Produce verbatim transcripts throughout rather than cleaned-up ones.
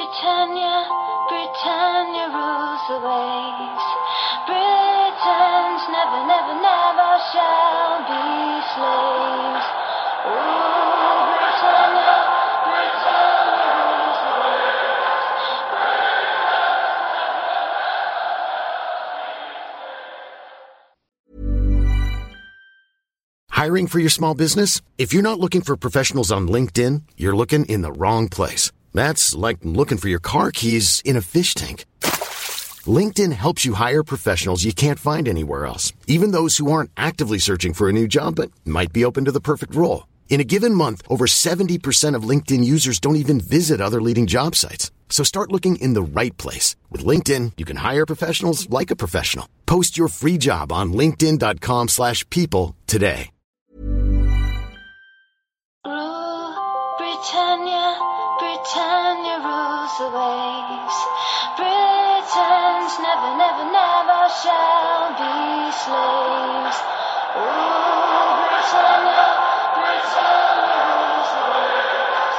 Britannia, Britannia rules the waves. Britons never, never, never shall be slaves. Oh, Britannia, Britannia rules the waves. Hiring for your small business? If you're not looking for professionals on LinkedIn, you're looking in the wrong place. That's like looking for your car keys in a fish tank. LinkedIn helps you hire professionals you can't find anywhere else, even those who aren't actively searching for a new job but might be open to the perfect role. In a given month, over seventy percent of LinkedIn users don't even visit other leading job sites. So start looking in the right place. With LinkedIn, you can hire professionals like a professional. Post your free job on linkedin dot com slash people today. Britannia, Britannia rules the waves. Britons never, never, never shall be slaves. Oh, Britannia, Britannia rules the waves.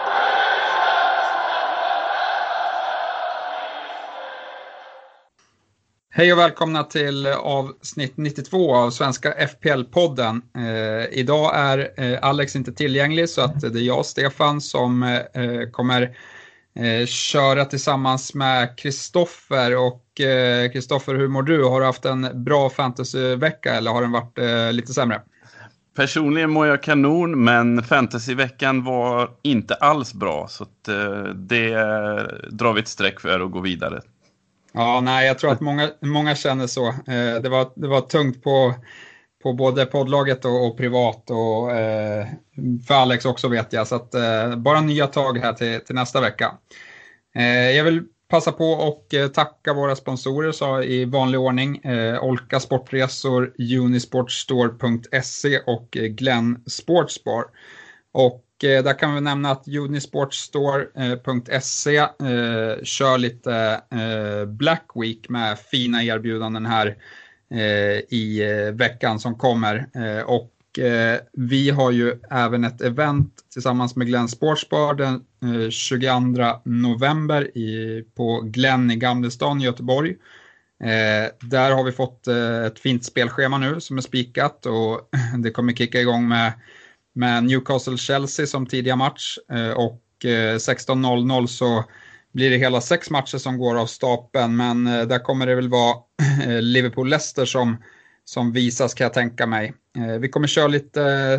Hej och välkomna till avsnitt nittiotvå av Svenska F P L-podden. Eh, idag är eh, Alex inte tillgänglig, så att det är jag, Stefan, som eh, kommer eh, köra tillsammans med Kristoffer. Och Kristoffer, eh, hur mår du? Har du haft en bra fantasyvecka eller har den varit eh, lite sämre? Personligen mår jag kanon, men fantasyveckan var inte alls bra. Så att, eh, det drar vi ett streck för att gå vidare. Ja, nej, jag tror att många, många känner så. Eh, det, var, det var tungt på, på både poddlaget och, och privat och eh, för Alex också, vet jag. Så att, eh, bara nya tag här till, till nästa vecka. Eh, jag vill passa på och eh, tacka våra sponsorer så i vanlig ordning. Eh, Olka Sportresor, Unisportstore punkt se och eh, Glenn Sportsbar. Och där kan vi nämna att unisportstore punkt se eh, kör lite eh, Black Week med fina erbjudanden här eh, i eh, veckan som kommer. Eh, och eh, vi har ju även ett event tillsammans med Glenn Sportsbar den eh, tjugoandra november i, på Glenn i Gamlestan i Göteborg. Eh, där har vi fått eh, ett fint spelschema nu som är spikat, och det kommer kicka igång med med Newcastle-Chelsea som tidiga match, och sexton noll noll så blir det hela sex matcher som går av stapeln, men där kommer det väl vara Liverpool-Leicester som, som visas, kan jag tänka mig. Vi kommer köra lite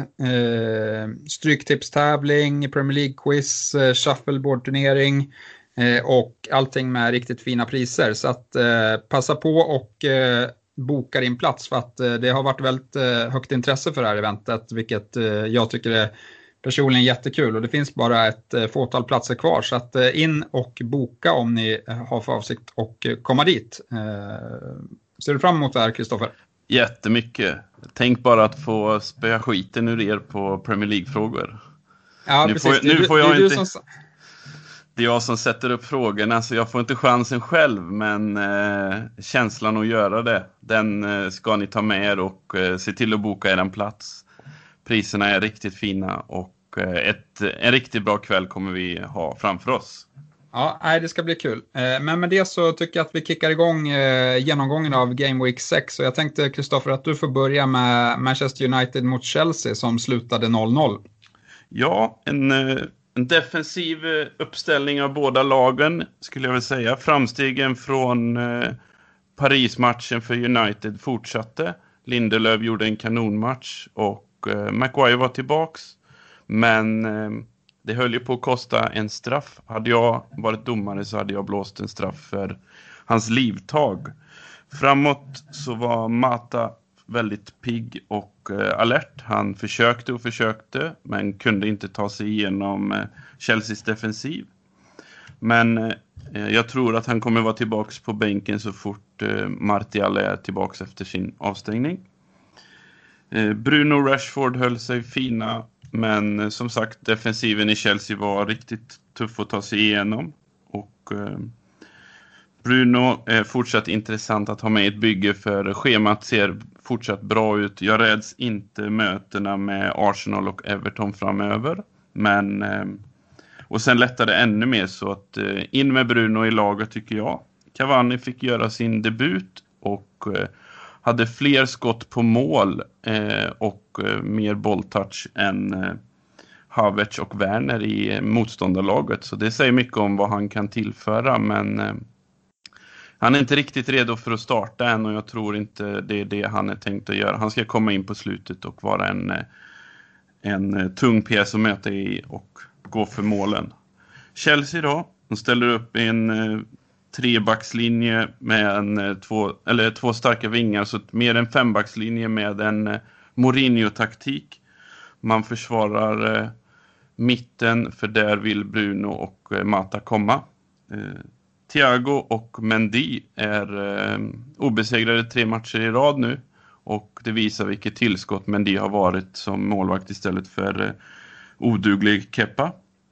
eh, stryktipstävling, Premier League-quiz, shuffleboard-turnering eh, och allting med riktigt fina priser, så att eh, passa på och eh, bokar in plats, för att eh, det har varit väldigt eh, högt intresse för det här eventet, vilket eh, jag tycker är personligen jättekul, och det finns bara ett eh, fåtal platser kvar, så att eh, in och boka om ni eh, har för avsikt att eh, komma dit. Eh, ser du fram emot det här, Kristoffer? Jättemycket. Tänk bara att få spöa skiten ur er på Premier League-frågor. Ja, nu precis. Får, nu det, får jag det, inte... Som... Det är jag som sätter upp frågorna, så jag får inte chansen själv, men eh, känslan att göra det, den eh, ska ni ta med er och eh, se till att boka er en plats. Priserna är riktigt fina, och eh, ett, en riktigt bra kväll kommer vi ha framför oss. Ja, nej, det ska bli kul. Eh, men med det så tycker jag att vi kickar igång eh, genomgången av Game Week sex. Och jag tänkte, Kristoffer, att du får börja med Manchester United mot Chelsea som slutade noll noll. Ja, en... Eh, En defensiv uppställning av båda lagen, skulle jag vilja säga. Framstegen från eh, Paris-matchen för United fortsatte. Lindelöf gjorde en kanonmatch och eh, Maguire var tillbaks. Men eh, det höll ju på att kosta en straff. Hade jag varit domare så hade jag blåst en straff för hans livtag. Framåt så var Mata väldigt pigg och eh, alert. Han försökte och försökte, men kunde inte ta sig igenom eh, Chelseas defensiv. Men eh, jag tror att han kommer vara tillbaks på bänken så fort eh, Martial är tillbaks efter sin avstängning. Eh, Bruno och Rashford höll sig fina, men eh, som sagt, defensiven i Chelsea var riktigt tuff att ta sig igenom. Och eh, Bruno är fortsatt intressant att ha med i ett bygge, för schemat ser fortsatt bra ut. Jag räds inte mötena med Arsenal och Everton framöver. Men eh, Och sen lättade det ännu mer så att eh, in med Bruno i laget tycker jag. Cavani fick göra sin debut och eh, hade fler skott på mål eh, och eh, mer bolltouch än eh, Havertz och Werner i motståndarlaget. Så det säger mycket om vad han kan tillföra, men eh, han är inte riktigt redo för att starta än och jag tror inte det är det han är tänkt att göra. Han ska komma in på slutet och vara en, en tung pjäs att möta i och gå för målen. Chelsea då, de ställer upp en trebackslinje med en, två, eller två starka vingar, så mer en fembackslinje med en Mourinho-taktik. Man försvarar eh, mitten, för där vill Bruno och eh, Mata komma. Eh, Thiago och Mendy är eh, obesegrade tre matcher i rad nu. Och det visar vilket tillskott Mendy har varit som målvakt istället för eh, oduglig Kepa.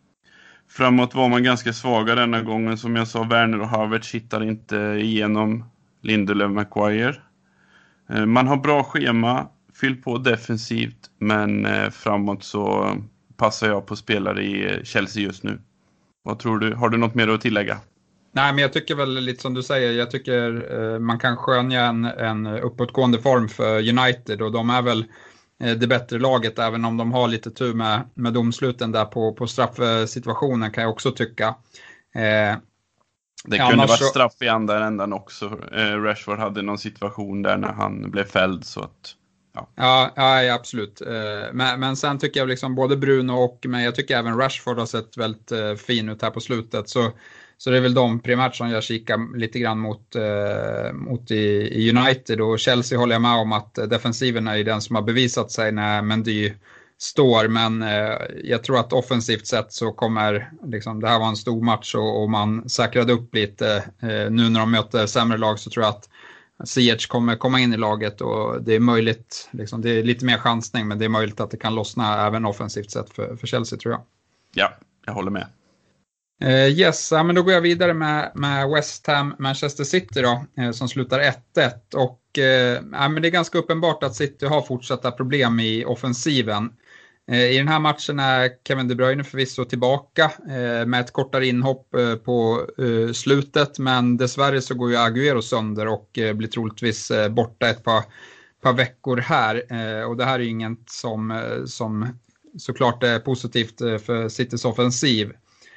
Framåt var man ganska svaga denna gången. Som jag sa, Werner och Havertz hittar inte igenom Lindelöf Maguire. Eh, man har bra schema, fyll på defensivt, men eh, framåt så passar jag på spelare i Chelsea just nu. Vad tror du? Har du något mer att tillägga? Nej, men jag tycker väl lite som du säger, jag tycker eh, man kan skönja en, en uppåtgående form för United och de är väl eh, det bättre laget, även om de har lite tur med, med domsluten där på, på straffsituationen, kan jag också tycka. Eh, det kunde vara så... straff i andra ändan också. Eh, Rashford hade någon situation där när han blev fälld så att... Ja, ja, ja absolut. Eh, men, men sen tycker jag liksom både Bruno och men jag tycker även Rashford har sett väldigt eh, fin ut här på slutet, så Så det är väl de primärt som jag kikar lite grann mot, eh, mot i, i United. Och Chelsea håller jag med om att defensiven är den som har bevisat sig när Mendy står. Men eh, jag tror att offensivt sett så kommer, liksom, det här var en stor match och, och man säkrade upp lite. Eh, nu när de möter sämre lag så tror jag att Ziyech kommer komma in i laget och det är möjligt, liksom, det är lite mer chansning, men det är möjligt att det kan lossna även offensivt sett för, för Chelsea, tror jag. Ja, jag håller med. Uh, yes, ja, men då går jag vidare med, med West Ham Manchester City då, uh, som slutar ett ett och uh, ja, men det är ganska uppenbart att City har fortsatta problem i offensiven. Uh, I den här matchen är Kevin De Bruyne förvisso tillbaka uh, med ett kortare inhopp uh, på uh, slutet, men dessvärre så går ju Agüero sönder och uh, blir troligtvis uh, borta ett par, par veckor här uh, och det här är ju inget som, uh, som såklart är positivt uh, för Citys offensiv.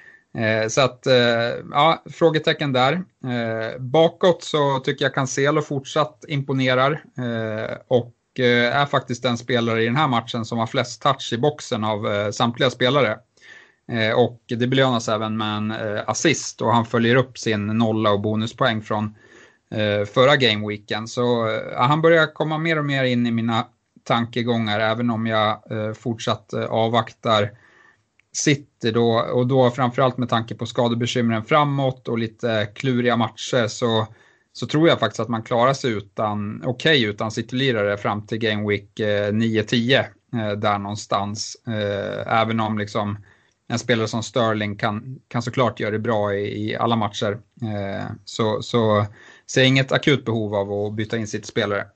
Eh, så att, eh, ja, frågetecken där. Eh, bakåt så tycker jag Cancelo fortsatt imponerar eh, och eh, är faktiskt den spelare i den här matchen som har flest touch i boxen av eh, samtliga spelare. Eh, och det belönas även med en eh, assist och han följer upp sin nolla och bonuspoäng från eh, förra gameweeken. Så eh, han börjar komma mer och mer in i mina tankegångar, även om jag eh, fortsatt eh, avvaktar City då, och då framförallt med tanke på skadebekymren framåt och lite kluriga matcher, så, så tror jag faktiskt att man klarar sig utan, okej okay, utan City-lirare fram till Game Week eh, nio tio eh, där någonstans. Eh, även om liksom en spelare som Sterling kan, kan såklart göra det bra i, i alla matcher. Eh, så, så ser jag inget akut behov av att byta in sitt spelare.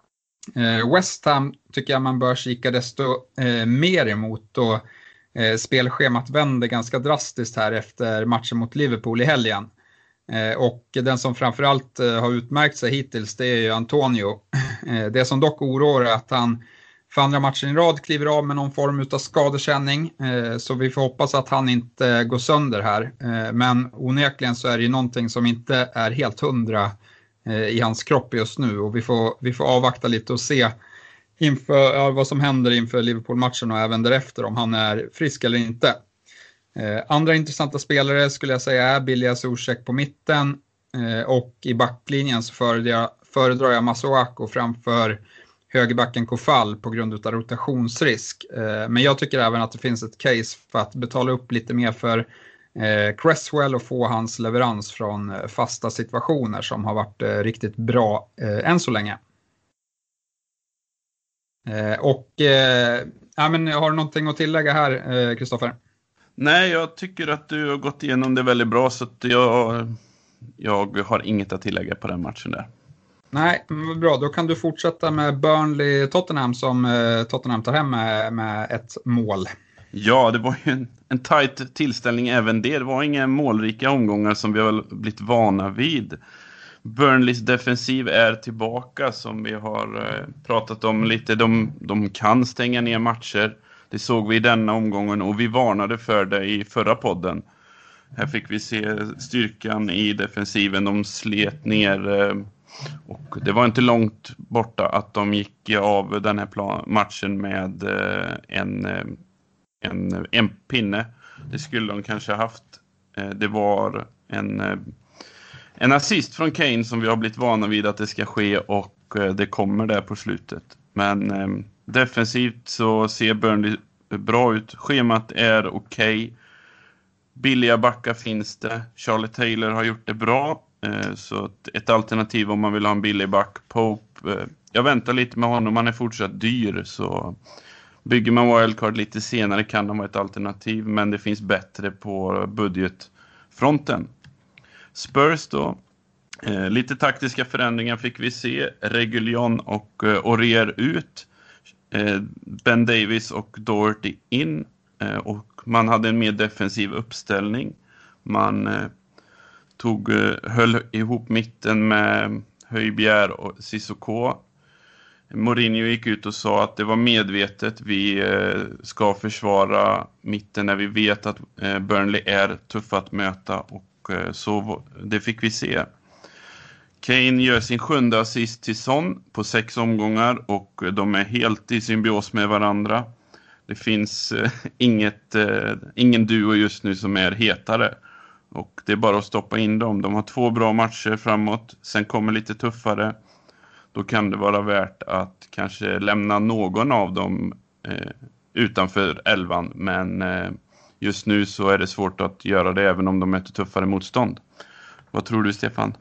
Eh, West Ham tycker jag man bör kika desto eh, mer emot, och Eh, spelschemat vänder ganska drastiskt här efter matchen mot Liverpool i helgen. Eh, och den som framförallt eh, har utmärkt sig hittills, det är ju Antonio. Eh, det som dock oroar är att han för andra matchen i rad kliver av med någon form av skadekänning. Eh, så vi får hoppas att han inte går sönder här. Eh, men onekligen så är det ju någonting som inte är helt hundra eh, i hans kropp just nu. Och vi får, vi får avvakta lite och se inför ja, vad som händer inför Liverpool-matchen och även därefter, om han är frisk eller inte. Eh, andra intressanta spelare skulle jag säga är Bilja Zuzek på mitten, eh, och i backlinjen så föredrar jag, föredrar jag Masuaku framför högerbacken Kofall på grund av rotationsrisk. Eh, men jag tycker även att det finns ett case för att betala upp lite mer för eh, Cresswell och få hans leverans från eh, fasta situationer som har varit eh, riktigt bra eh, än så länge. Eh, och eh, ja, men har du någonting att tillägga här, Kristoffer? Eh, Nej, jag tycker att du har gått igenom det väldigt bra, så att jag, jag har inget att tillägga på den matchen där. Nej, men bra. Då kan du fortsätta med Burnley-Tottenham som eh, Tottenham tar hem med, med ett mål. Ja, det var ju en, en tajt tillställning även det. Det var inga målrika omgångar som vi har blivit vana vid. Burnleys defensiv är tillbaka som vi har eh, pratat om lite. De, de kan stänga ner matcher. Det såg vi i denna omgången och vi varnade för det i förra podden. Här fick vi se styrkan i defensiven. De slet ner eh, och det var inte långt borta att de gick av den här plan- matchen med eh, en, eh, en, en pinne. Det skulle de kanske haft. Eh, det var en... Eh, En assist från Kane som vi har blivit vana vid att det ska ske och eh, det kommer där på slutet. Men eh, defensivt så ser Burnley bra ut. Schemat är okej. Okay. Billiga backar finns det. Charlie Taylor har gjort det bra. Eh, så ett alternativ om man vill ha en billig back. Pope, eh, jag väntar lite med honom. Han är fortsatt dyr så bygger man wildcard lite senare kan det vara ett alternativ. Men det finns bättre på budgetfronten. Spurs då, eh, lite taktiska förändringar fick vi se. Reguilon och eh, Aurier ut. Eh, Ben Davies och Doherty in. Eh, och man hade en mer defensiv uppställning. Man eh, tog, eh, höll ihop mitten med Højbjerg och Sissoko. Mourinho gick ut och sa att det var medvetet. Vi eh, ska försvara mitten när vi vet att eh, Burnley är tuffa att möta och så det fick vi se. Kane gör sin sjunde assist till Son på sex omgångar och de är helt i symbios med varandra. Det finns eh, inget, eh, ingen duo just nu som är hetare och det är bara att stoppa in dem. De har två bra matcher framåt, sen kommer lite tuffare. Då kan det vara värt att kanske lämna någon av dem eh, utanför elvan, men eh, just nu så är det svårt att göra det även om de möter tuffare motstånd. Vad tror du, Stefan?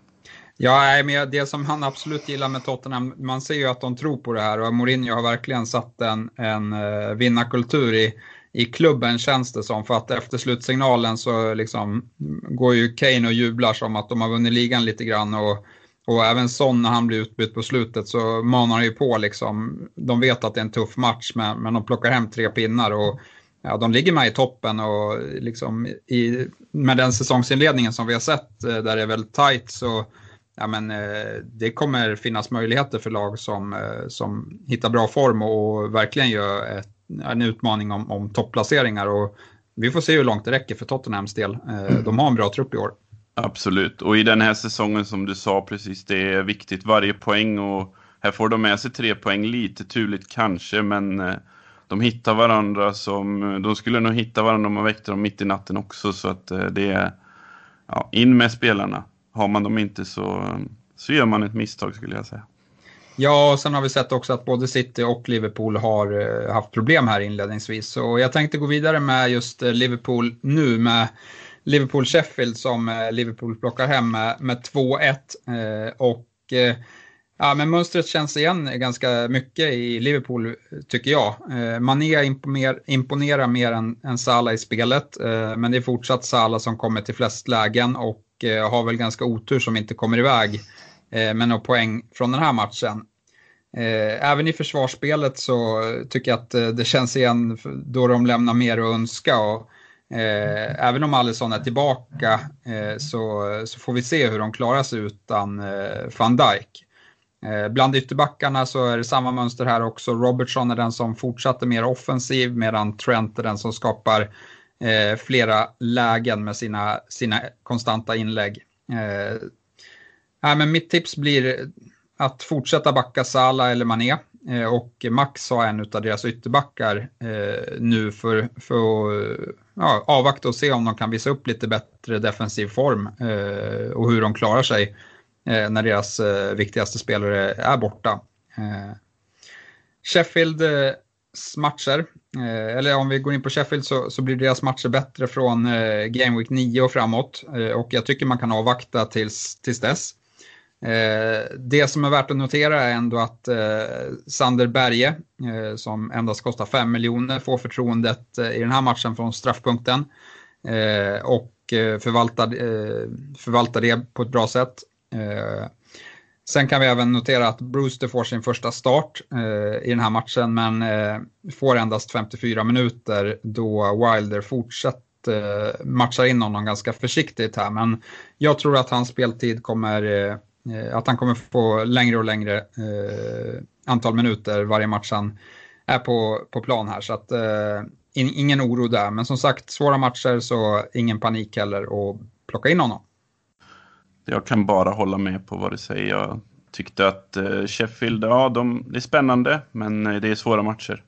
Ja, men det som han absolut gillar med Tottenham, man ser ju att de tror på det här och Mourinho har verkligen satt en, en vinnarkultur i, i klubben känns det som. För att efter slutsignalen så liksom går ju Kane och jublar som att de har vunnit ligan lite grann och Och även Son när han blir utbytt på slutet så manar ju på liksom. De vet att det är en tuff match men, men de plockar hem tre pinnar och ja, de ligger med i toppen och liksom i, med den säsongsinledningen som vi har sett där det är väldigt tajt så ja, men, det kommer finnas möjligheter för lag som, som hittar bra form och verkligen gör ett, en utmaning om, om topplaceringar och vi får se hur långt det räcker för Tottenhams del. De har en bra trupp i år. Absolut, och i den här säsongen som du sa precis, det är viktigt varje poäng och här får de med sig tre poäng, lite turligt kanske, men de hittar varandra som, de skulle nog hitta varandra om man väckte dem mitt i natten också, så att det är ja, in med spelarna. Har man dem inte så, så gör man ett misstag skulle jag säga. Ja, och sen har vi sett också att både City och Liverpool har haft problem här inledningsvis, så jag tänkte gå vidare med just Liverpool nu med Liverpool-Sheffield som Liverpool plockar hem med, med två ett eh, och eh, ja, men mönstret känns igen ganska mycket i Liverpool tycker jag. Eh, Mané imponer, imponerar mer än, än Salah i spelet eh, men det är fortsatt Salah som kommer till flest lägen och eh, har väl ganska otur som inte kommer iväg eh, med några poäng från den här matchen. Eh, även i försvarsspelet så tycker jag att eh, det känns igen då de lämnar mer att önska och Eh, även om Alisson är tillbaka eh, så, så får vi se hur de klarar sig utan eh, Van Dijk. Eh, bland ytterbackarna så är det samma mönster här också. Robertson är den som fortsätter mer offensiv medan Trent är den som skapar eh, flera lägen med sina, sina konstanta inlägg. Eh, äh, men mitt tips blir att fortsätta backa Salah eller Mané. Och Max har en av deras ytterbackar eh, nu för, för att ja, avvakta och se om de kan visa upp lite bättre defensiv form eh, och hur de klarar sig eh, när deras eh, viktigaste spelare är borta. Eh, Sheffield eh, matcher, eh, eller om vi går in på Sheffield så, så blir deras matcher bättre från eh, Game Week nio och framåt eh, och jag tycker man kan avvakta tills, tills dess. Eh, det som är värt att notera är ändå att eh, Sander Berge eh, som endast kostar fem miljoner får förtroendet eh, i den här matchen från straffpunkten eh, och eh, förvaltar, eh, förvaltar det på ett bra sätt. Eh, Sen kan vi även notera att Brewster får sin första start eh, i den här matchen, men eh, får endast femtiofyra minuter då Wilder fortsätter eh, matcha in honom ganska försiktigt här. Men jag tror att hans speltid kommer, eh, att han kommer få längre och längre eh, antal minuter varje match han är på, på plan här. Så att eh, in, ingen oro där, men som sagt, svåra matcher, så ingen panik heller att plocka in honom. Jag kan bara hålla med på vad du säger. Jag tyckte att uh, Sheffield, ja, de, det är spännande, men uh, det är svåra matcher.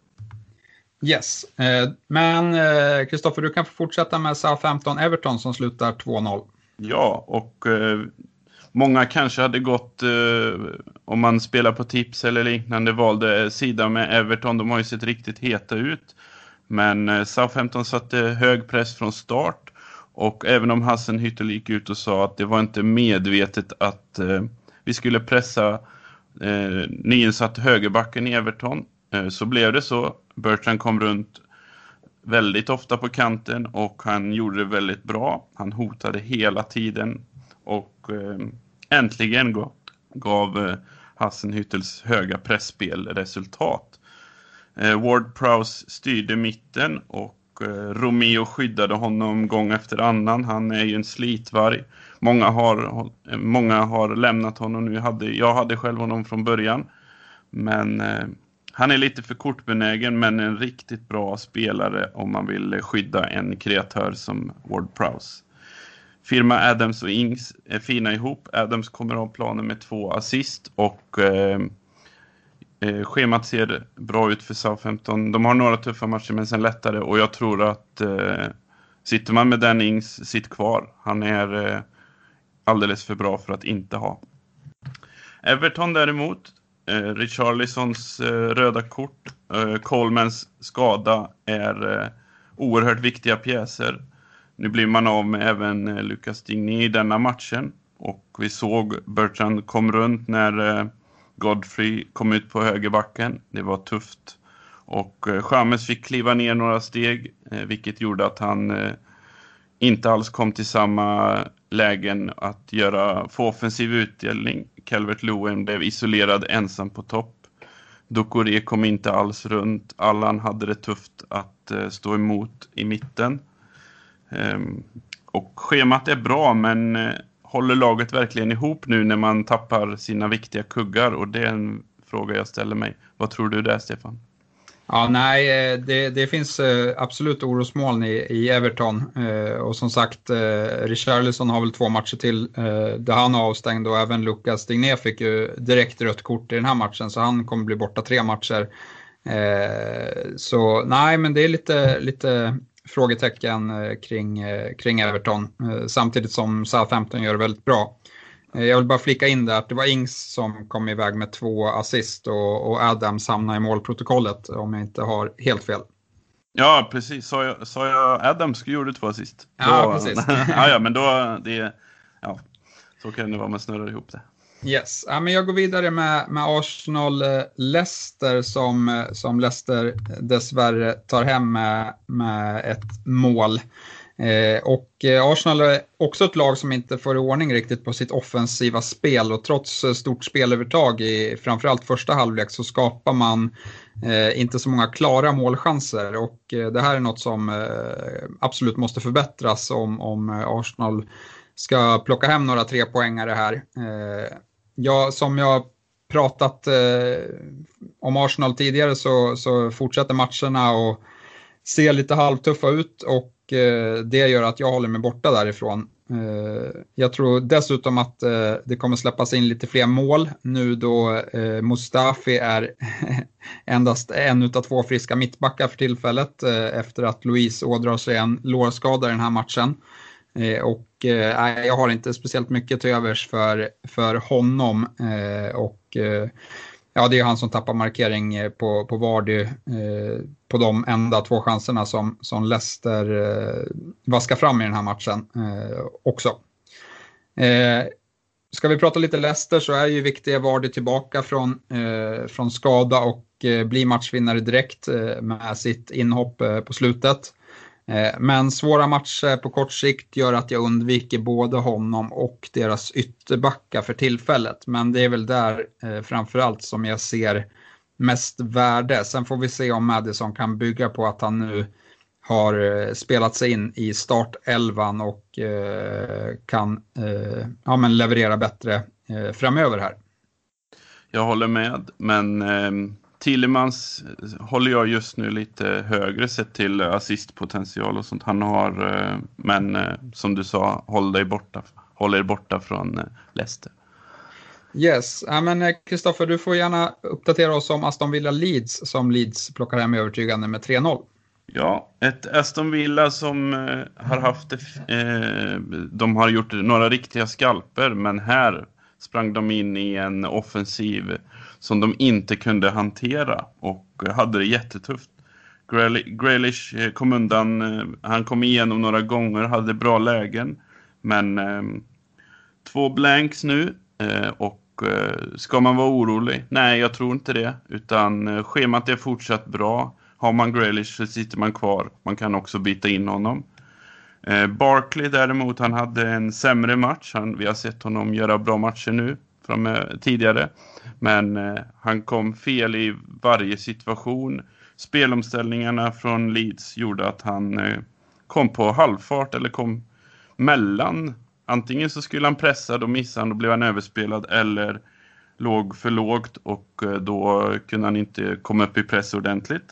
Yes, eh, men Kristoffer, uh, du kan få fortsätta med Southampton-Everton som slutar två noll. Ja, och uh, många kanske hade gått, uh, om man spelar på tips eller liknande, valde sida med Everton. De har ju sett riktigt heta ut. Men uh, Southampton satte hög press från start. Och även om Hasenhüttl gick ut och sa att det var inte medvetet att eh, vi skulle pressa eh, nyinsatt högerbacken i Everton, eh, så blev det så. Bertrand kom runt väldigt ofta på kanten och han gjorde det väldigt bra. Han hotade hela tiden och eh, äntligen gav, gav eh, Hasenhüttls höga pressspel resultat. Eh, Ward-Prowse styrde mitten och Romeo skyddade honom gång efter annan. Han är ju en slitvarg. Många har, många har lämnat honom nu. Jag hade, jag hade själv honom från början. Men eh, han är lite för kortbenägen, men en riktigt bra spelare om man vill skydda en kreatör som Ward-Prowse. Firma Adams och Ings är fina ihop. Adams kommer av planen med två assist och eh, Eh, schemat ser bra ut för Southampton. De har några tuffa matcher men sen lättare. Och jag tror att eh, sitter man med Dan Ings, sitt kvar. Han är eh, alldeles för bra för att inte ha. Everton däremot. Eh, Richarlisons eh, röda kort. Eh, Colemans skada är eh, oerhört viktiga pjäser. Nu blir man av med även eh, Lucas Digne i denna matchen. Och vi såg Bertrand kom runt när... Eh, Godfrey kom ut på högerbacken. Det var tufft. Och eh, James fick kliva ner några steg. Eh, vilket gjorde att han eh, inte alls kom till samma lägen att göra få offensiv utdelning. Calvert-Lewin blev isolerad ensam på topp. Doucouré kom inte alls runt. Allan hade det tufft att eh, stå emot i mitten. Eh, och schemat är bra, men... Eh, håller laget verkligen ihop nu när man tappar sina viktiga kuggar? Och det är en fråga jag ställer mig. Vad tror du där, Stefan? Ja, nej, det, det finns absolut orosmoln i, i Everton. Och som sagt, Richarlison har väl två matcher till där han är avstängd. Och även Lucas Digne fick ju direkt rött kort i den här matchen. Så han kommer bli borta tre matcher. Så nej, men det är lite... lite frågetecken kring, kring Everton, samtidigt som Southampton gör det väldigt bra. Jag vill bara flika in där att det var Ings som kom iväg med två assist och, och Adams hamnade i målprotokollet, om jag inte har helt fel. Ja, precis. Sa jag, sa jag Adams gjorde två assist? Ja, då, precis. ja, ja, men då, det, ja, så kan det vara, man snurrar ihop det. Yes, ja, men jag går vidare med, med Arsenal-Leicester som, som Leicester dessvärre tar hem med, med ett mål. Eh, och eh, Arsenal är också ett lag som inte får i ordning riktigt på sitt offensiva spel, och trots stort spelövertag i framförallt första halvlek så skapar man eh, inte så många klara målchanser, och eh, det här är något som eh, absolut måste förbättras om, om Arsenal ska plocka hem några tre poängare här. Eh, Ja, som jag pratat eh, om Arsenal tidigare så, så fortsätter matcherna och ser lite halvtuffa ut, och eh, det gör att jag håller mig borta därifrån. Eh, jag tror dessutom att eh, det kommer släppas in lite fler mål nu då eh, Mustafi är endast en utav två friska mittbackar för tillfället eh, efter att Luis ådrar sig en lårskada i den här matchen. Eh, och eh, jag har inte speciellt mycket till övers för, för honom eh, och eh, ja, det är han som tappar markering på, på Vardy eh, på de enda två chanserna som, som Leicester eh, vaskar fram i den här matchen eh, också. Eh, ska vi prata lite Leicester så är ju viktiga Vardy tillbaka från, eh, från skada och eh, blir matchvinnare direkt eh, med sitt inhopp eh, på slutet. Men svåra matcher på kort sikt gör att jag undviker både honom och deras ytterbackar för tillfället. Men det är väl där framförallt som jag ser mest värde. Sen får vi se om Maddison kan bygga på att han nu har spelat sig in i startelvan och kan ja, men leverera bättre framöver här. Jag håller med, men eh, Tillemans håller jag just nu lite högre sett till assistpotential och sånt han har, eh, men eh, som du sa, håll dig borta, håll er borta från eh, Leicester. Yes, ja, men Kristoffer, du får gärna uppdatera oss om Aston Villa Leeds som Leeds plockar hem övertygande med tre noll. Ja, ett Aston Villa som eh, har haft, eh, de har gjort några riktiga skalper, men här sprang de in i en offensiv som de inte kunde hantera och hade det jättetufft. Grealish kom undan, han kom igenom några gånger, hade bra lägen, men eh, två blanks nu eh, och eh, ska man vara orolig? Nej, jag tror inte det, utan eh, schemat är fortsatt bra. Har man Grealish så sitter man kvar, man kan också byta in honom. Eh, Barkley däremot, han hade en sämre match. Han, vi har sett honom göra bra matcher nu från, eh, tidigare. Men eh, han kom fel i varje situation. Spelomställningarna från Leeds gjorde att han eh, kom på halvfart eller kom mellan. Antingen så skulle han pressa, då missade han, då blev han överspelad, eller låg för lågt och eh, då kunde han inte komma upp i press ordentligt.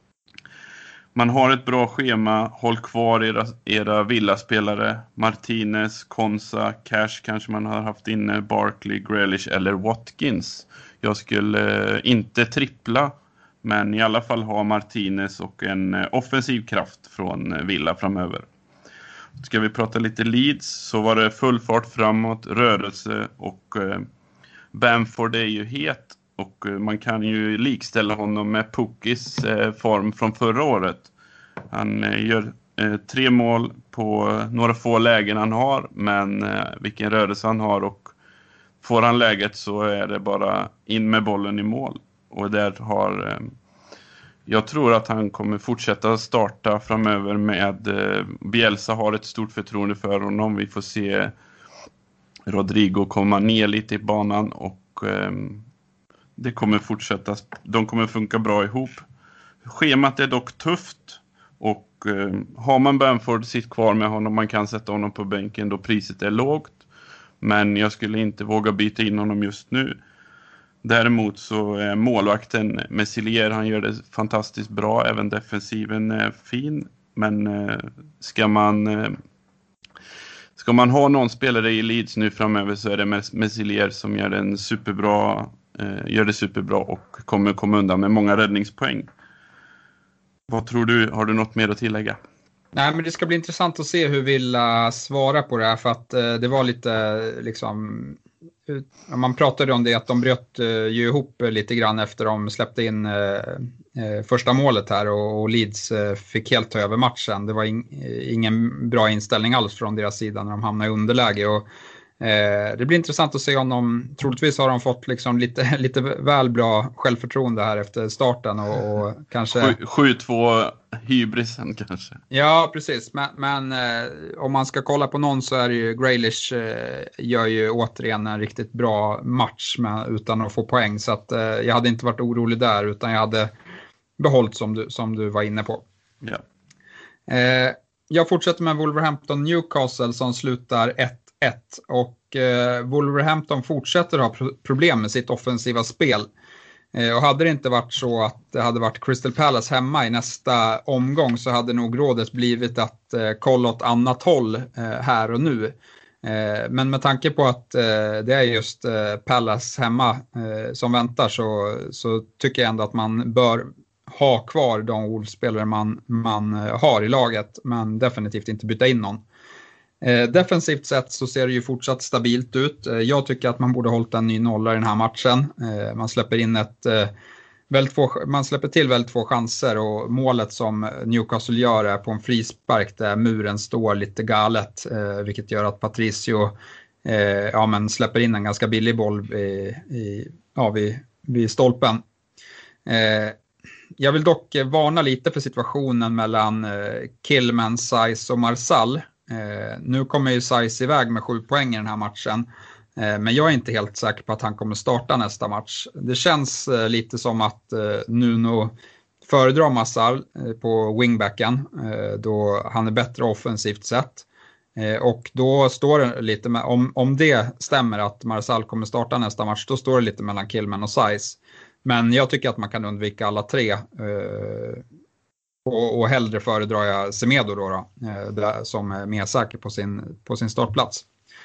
Man har ett bra schema, håll kvar era, era Villa-spelare, Martinez, Konsa, Cash kanske man har haft inne, Barkley, Grealish eller Watkins. Jag skulle eh, inte trippla, men i alla fall ha Martinez och en eh, offensiv kraft från eh, Villa framöver. Ska vi prata lite Leeds så var det full fart framåt, rörelse och eh, Bamford är ju het. Och man kan ju likställa honom med Pukis eh, form från förra året. Han eh, gör eh, tre mål på några få lägen han har. Men eh, vilken rörelse han har. Och får han läget så är det bara in med bollen i mål. Och där har... Eh, jag tror att han kommer fortsätta starta framöver med... Eh, Bielsa har ett stort förtroende för honom. Vi får se Rodrigo komma ner lite i banan och... Eh, Det kommer fortsätta, de kommer funka bra ihop. Schemat är dock tufft och eh, har man Bamford sitt kvar med honom, man kan sätta honom på bänken då priset är lågt. Men jag skulle inte våga byta in honom just nu. Däremot så är målvakten Meslier, han gör det fantastiskt bra, även defensiven är fin. Men eh, ska man... Eh, ska man ha någon spelare i Leeds nu framöver så är det Meslier som gör en superbra... gör det superbra och kommer komma undan med många räddningspoäng. Vad tror du? Har du något mer att tillägga? Nej, men det ska bli intressant att se hur Villa svarar på det här, för att eh, det var lite liksom, man pratade om det att de bröt eh, ju ihop lite grann efter de släppte in eh, eh, första målet här och, och Leeds eh, fick helt ta över matchen. Det var in, ingen bra inställning alls från deras sida när de hamnade i underläge och Eh, det blir intressant att se om de, troligtvis har de fått liksom lite, lite väl bra självförtroende här efter starten och, och kanske... sju två hybrisen kanske. Ja, precis. Men, men eh, om man ska kolla på någon så är det ju Grealish eh, gör ju återigen en riktigt bra match med, utan att få poäng. Så att eh, jag hade inte varit orolig där, utan jag hade behållit som du, som du var inne på. Ja. Eh, jag fortsätter med Wolverhampton Newcastle som slutar ett ett och eh, Wolverhampton fortsätter ha pro- problem med sitt offensiva spel. Eh, och hade det inte varit så att det hade varit Crystal Palace hemma i nästa omgång så hade nog rådet blivit att eh, kolla åt annat håll eh, här och nu. Eh, men med tanke på att eh, det är just eh, Palace hemma eh, som väntar så, så tycker jag ändå att man bör ha kvar de Wolves-spelare man, man eh, har i laget, men definitivt inte byta in någon. Eh, defensivt sett så ser det ju fortsatt stabilt ut. Eh, jag tycker att man borde hållit en ny nolla i den här matchen. Eh, man släpper in ett eh, väldigt få, man släpper till väldigt få chanser och målet som Newcastle gör är på en frispark där muren står lite galet, eh, vilket gör att Patricio eh, ja, men släpper in en ganska billig boll i, i, ja, vid, vid stolpen. Eh, jag vill dock varna lite för situationen mellan eh, Killman, Saiz och Marsal. Eh, nu kommer ju Saiz iväg med sju poäng i den här matchen. Eh, men jag är inte helt säker på att han kommer starta nästa match. Det känns eh, lite som att eh, Nuno föredrar Marsal eh, på wingbacken. Eh, då han är bättre offensivt sett. Eh, och då står det lite med, om, om det stämmer att Marsal kommer starta nästa match, då står det lite mellan Killman och Saiz. Men jag tycker att man kan undvika alla tre. Eh, och, och hellre föredrar jag Semedo då, då eh, där, som är mer säker på sin, på sin startplats.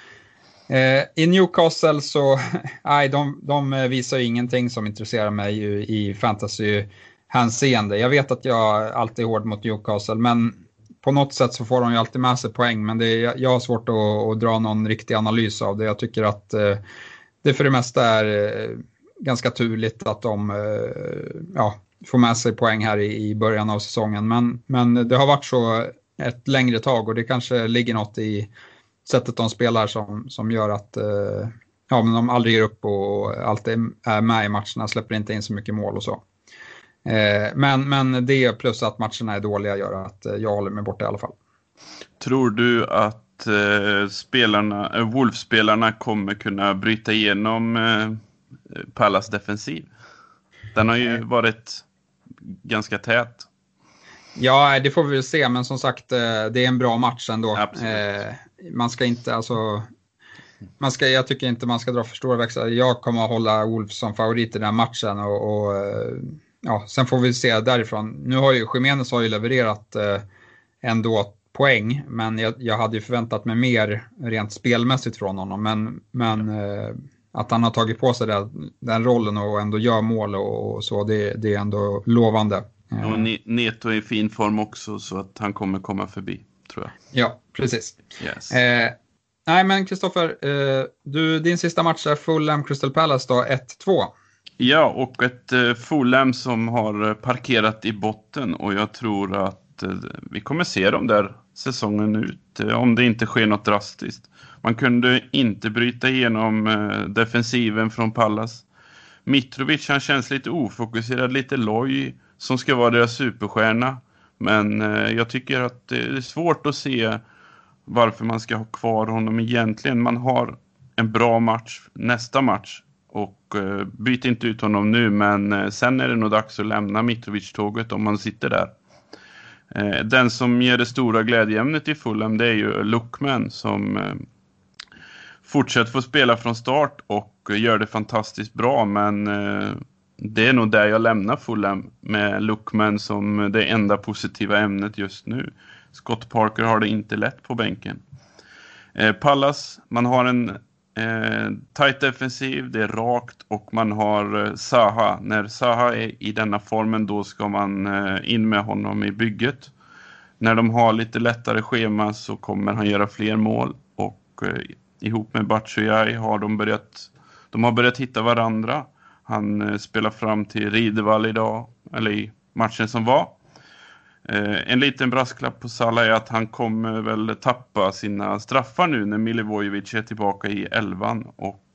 Eh, I Newcastle så nej, de, de visar ju ingenting som intresserar mig i, i fantasy-hänseende. Jag vet att jag alltid är hård mot Newcastle, men på något sätt så får de ju alltid med sig poäng. Men det är, jag har svårt att, att dra någon riktig analys av det. Jag tycker att eh, det för det mesta är eh, ganska turligt att de eh, ja, får med sig poäng här i, i början av säsongen. Men, men det har varit så ett längre tag, och det kanske ligger något i sättet de spelar som, som gör att eh, ja, men de aldrig ger upp och alltid är med i matcherna, släpper inte in så mycket mål och så. Eh, men, men det plus att matcherna är dåliga gör att eh, jag håller mig borta i alla fall. Tror du att eh, spelarna, äh, Wolves-spelarna kommer kunna bryta igenom eh, Palace defensiv? Den har ju varit ganska tät. Ja, det får vi väl se, men som sagt, det är en bra match ändå. Eh, man ska inte, alltså, man ska, jag tycker inte man ska dra för stora växlar. Jag kommer att hålla Wolves som favorit i den här matchen, och, och ja, sen får vi se därifrån. Nu har ju Jimenez har ju levererat eh, ändå poäng, men jag, jag hade ju förväntat mig mer rent spelmässigt från honom, men, men eh, att han har tagit på sig det, den rollen och ändå gör mål och, och så, det, det är ändå lovande. Och Neto är i fin form också, så att han kommer komma förbi, tror jag. Ja, precis. Yes. Eh, nej, men Kristoffer, eh, du, din sista match är Fulham Crystal Palace då, ett två. Ja, och ett eh, Fulham som har parkerat i botten, och jag tror att eh, vi kommer se dem där säsongen ut, eh, om det inte sker något drastiskt. Man kunde inte bryta igenom eh, defensiven från Palace. Mitrovic, han känns lite ofokuserad, lite loj, som ska vara deras superstjärna. Men eh, jag tycker att det är svårt att se varför man ska ha kvar honom egentligen. Man har en bra match nästa match, och eh, byter inte ut honom nu, men eh, sen är det nog dags att lämna Mitrovic-tåget om man sitter där. Eh, den som ger det stora glädjeämnet i Fulham, det är ju Lookman, som eh, fortsätter få spela från start och gör det fantastiskt bra, men eh, det är nog där jag lämnar Fulham, med Lookman som det enda positiva ämnet just nu. Scott Parker har det inte lätt på bänken. Eh, Palace, man har en eh, tight defensiv, det är rakt, och man har eh, Zaha. När Zaha är i denna formen, då ska man eh, in med honom i bygget. När de har lite lättare schema så kommer han göra fler mål, och eh, ihop med Batshuayi har de börjat de har börjat hitta varandra. Han eh, spelar fram till Ridevall idag, eller i matchen som var. Eh, en liten brasklapp på Salah är att han kommer väl tappa sina straffar nu när Milivojevic är tillbaka i elvan, och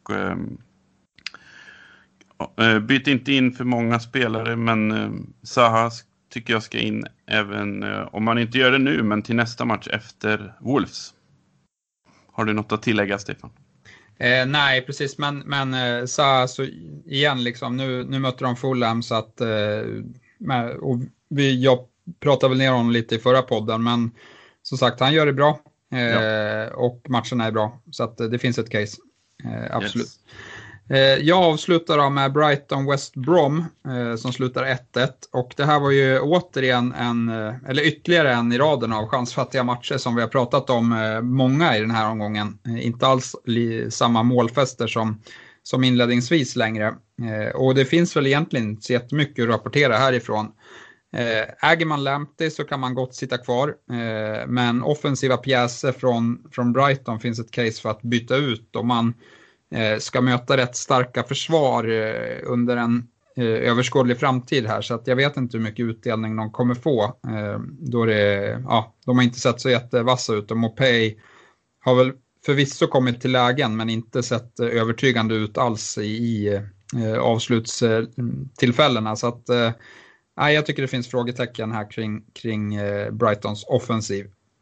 eh, byter inte in för många spelare, men eh, Zaha tycker jag ska in även eh, om man inte gör det nu, men till nästa match efter Wolves. Har du något att tillägga, Stefan? Eh, nej, precis, men, men eh, Zaha, så igen liksom, nu, nu möter de Fulham, så att eh, med, och vi, jag pratade väl ner honom lite i förra podden, men som sagt, han gör det bra, eh, ja. Och matcherna är bra, så att eh, det finns ett case, eh, absolut. Yes. Eh, jag avslutar då med Brighton West Brom eh, som slutar ett ett, och det här var ju återigen en, eh, eller ytterligare en i raden av chansfattiga matcher som vi har pratat om, eh, många i den här omgången, eh, inte alls li- samma målfester som, som inledningsvis längre, eh, och det finns väl egentligen inte så jättemycket att rapportera härifrån. Eh, äger man Lamptey så kan man gott sitta kvar, eh, men offensiva pjäser från, från Brighton finns ett case för att byta ut om man eh, ska möta rätt starka försvar eh, under en eh, överskådlig framtid här, så att jag vet inte hur mycket utdelning de kommer få, eh, då det, ja, de har inte sett så jättevassa ut, och Mopay har väl förvisso kommit till lägen men inte sett eh, övertygande ut alls i, i eh, avslutstillfällena, så att eh, nej, jag tycker det finns frågetecken här kring, kring eh, Brightons offensiv.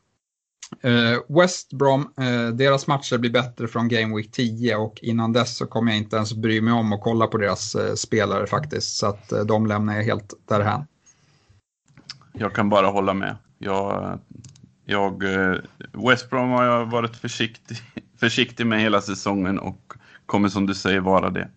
Eh, West Brom, eh, deras matcher blir bättre från Game Week tio och innan dess så kommer jag inte ens bry mig om att kolla på deras eh, spelare faktiskt. Så att eh, de lämnar jag helt därhän. Jag kan bara hålla med. Jag, jag, West Brom har jag varit försiktig, försiktig med hela säsongen och kommer som du säger vara det.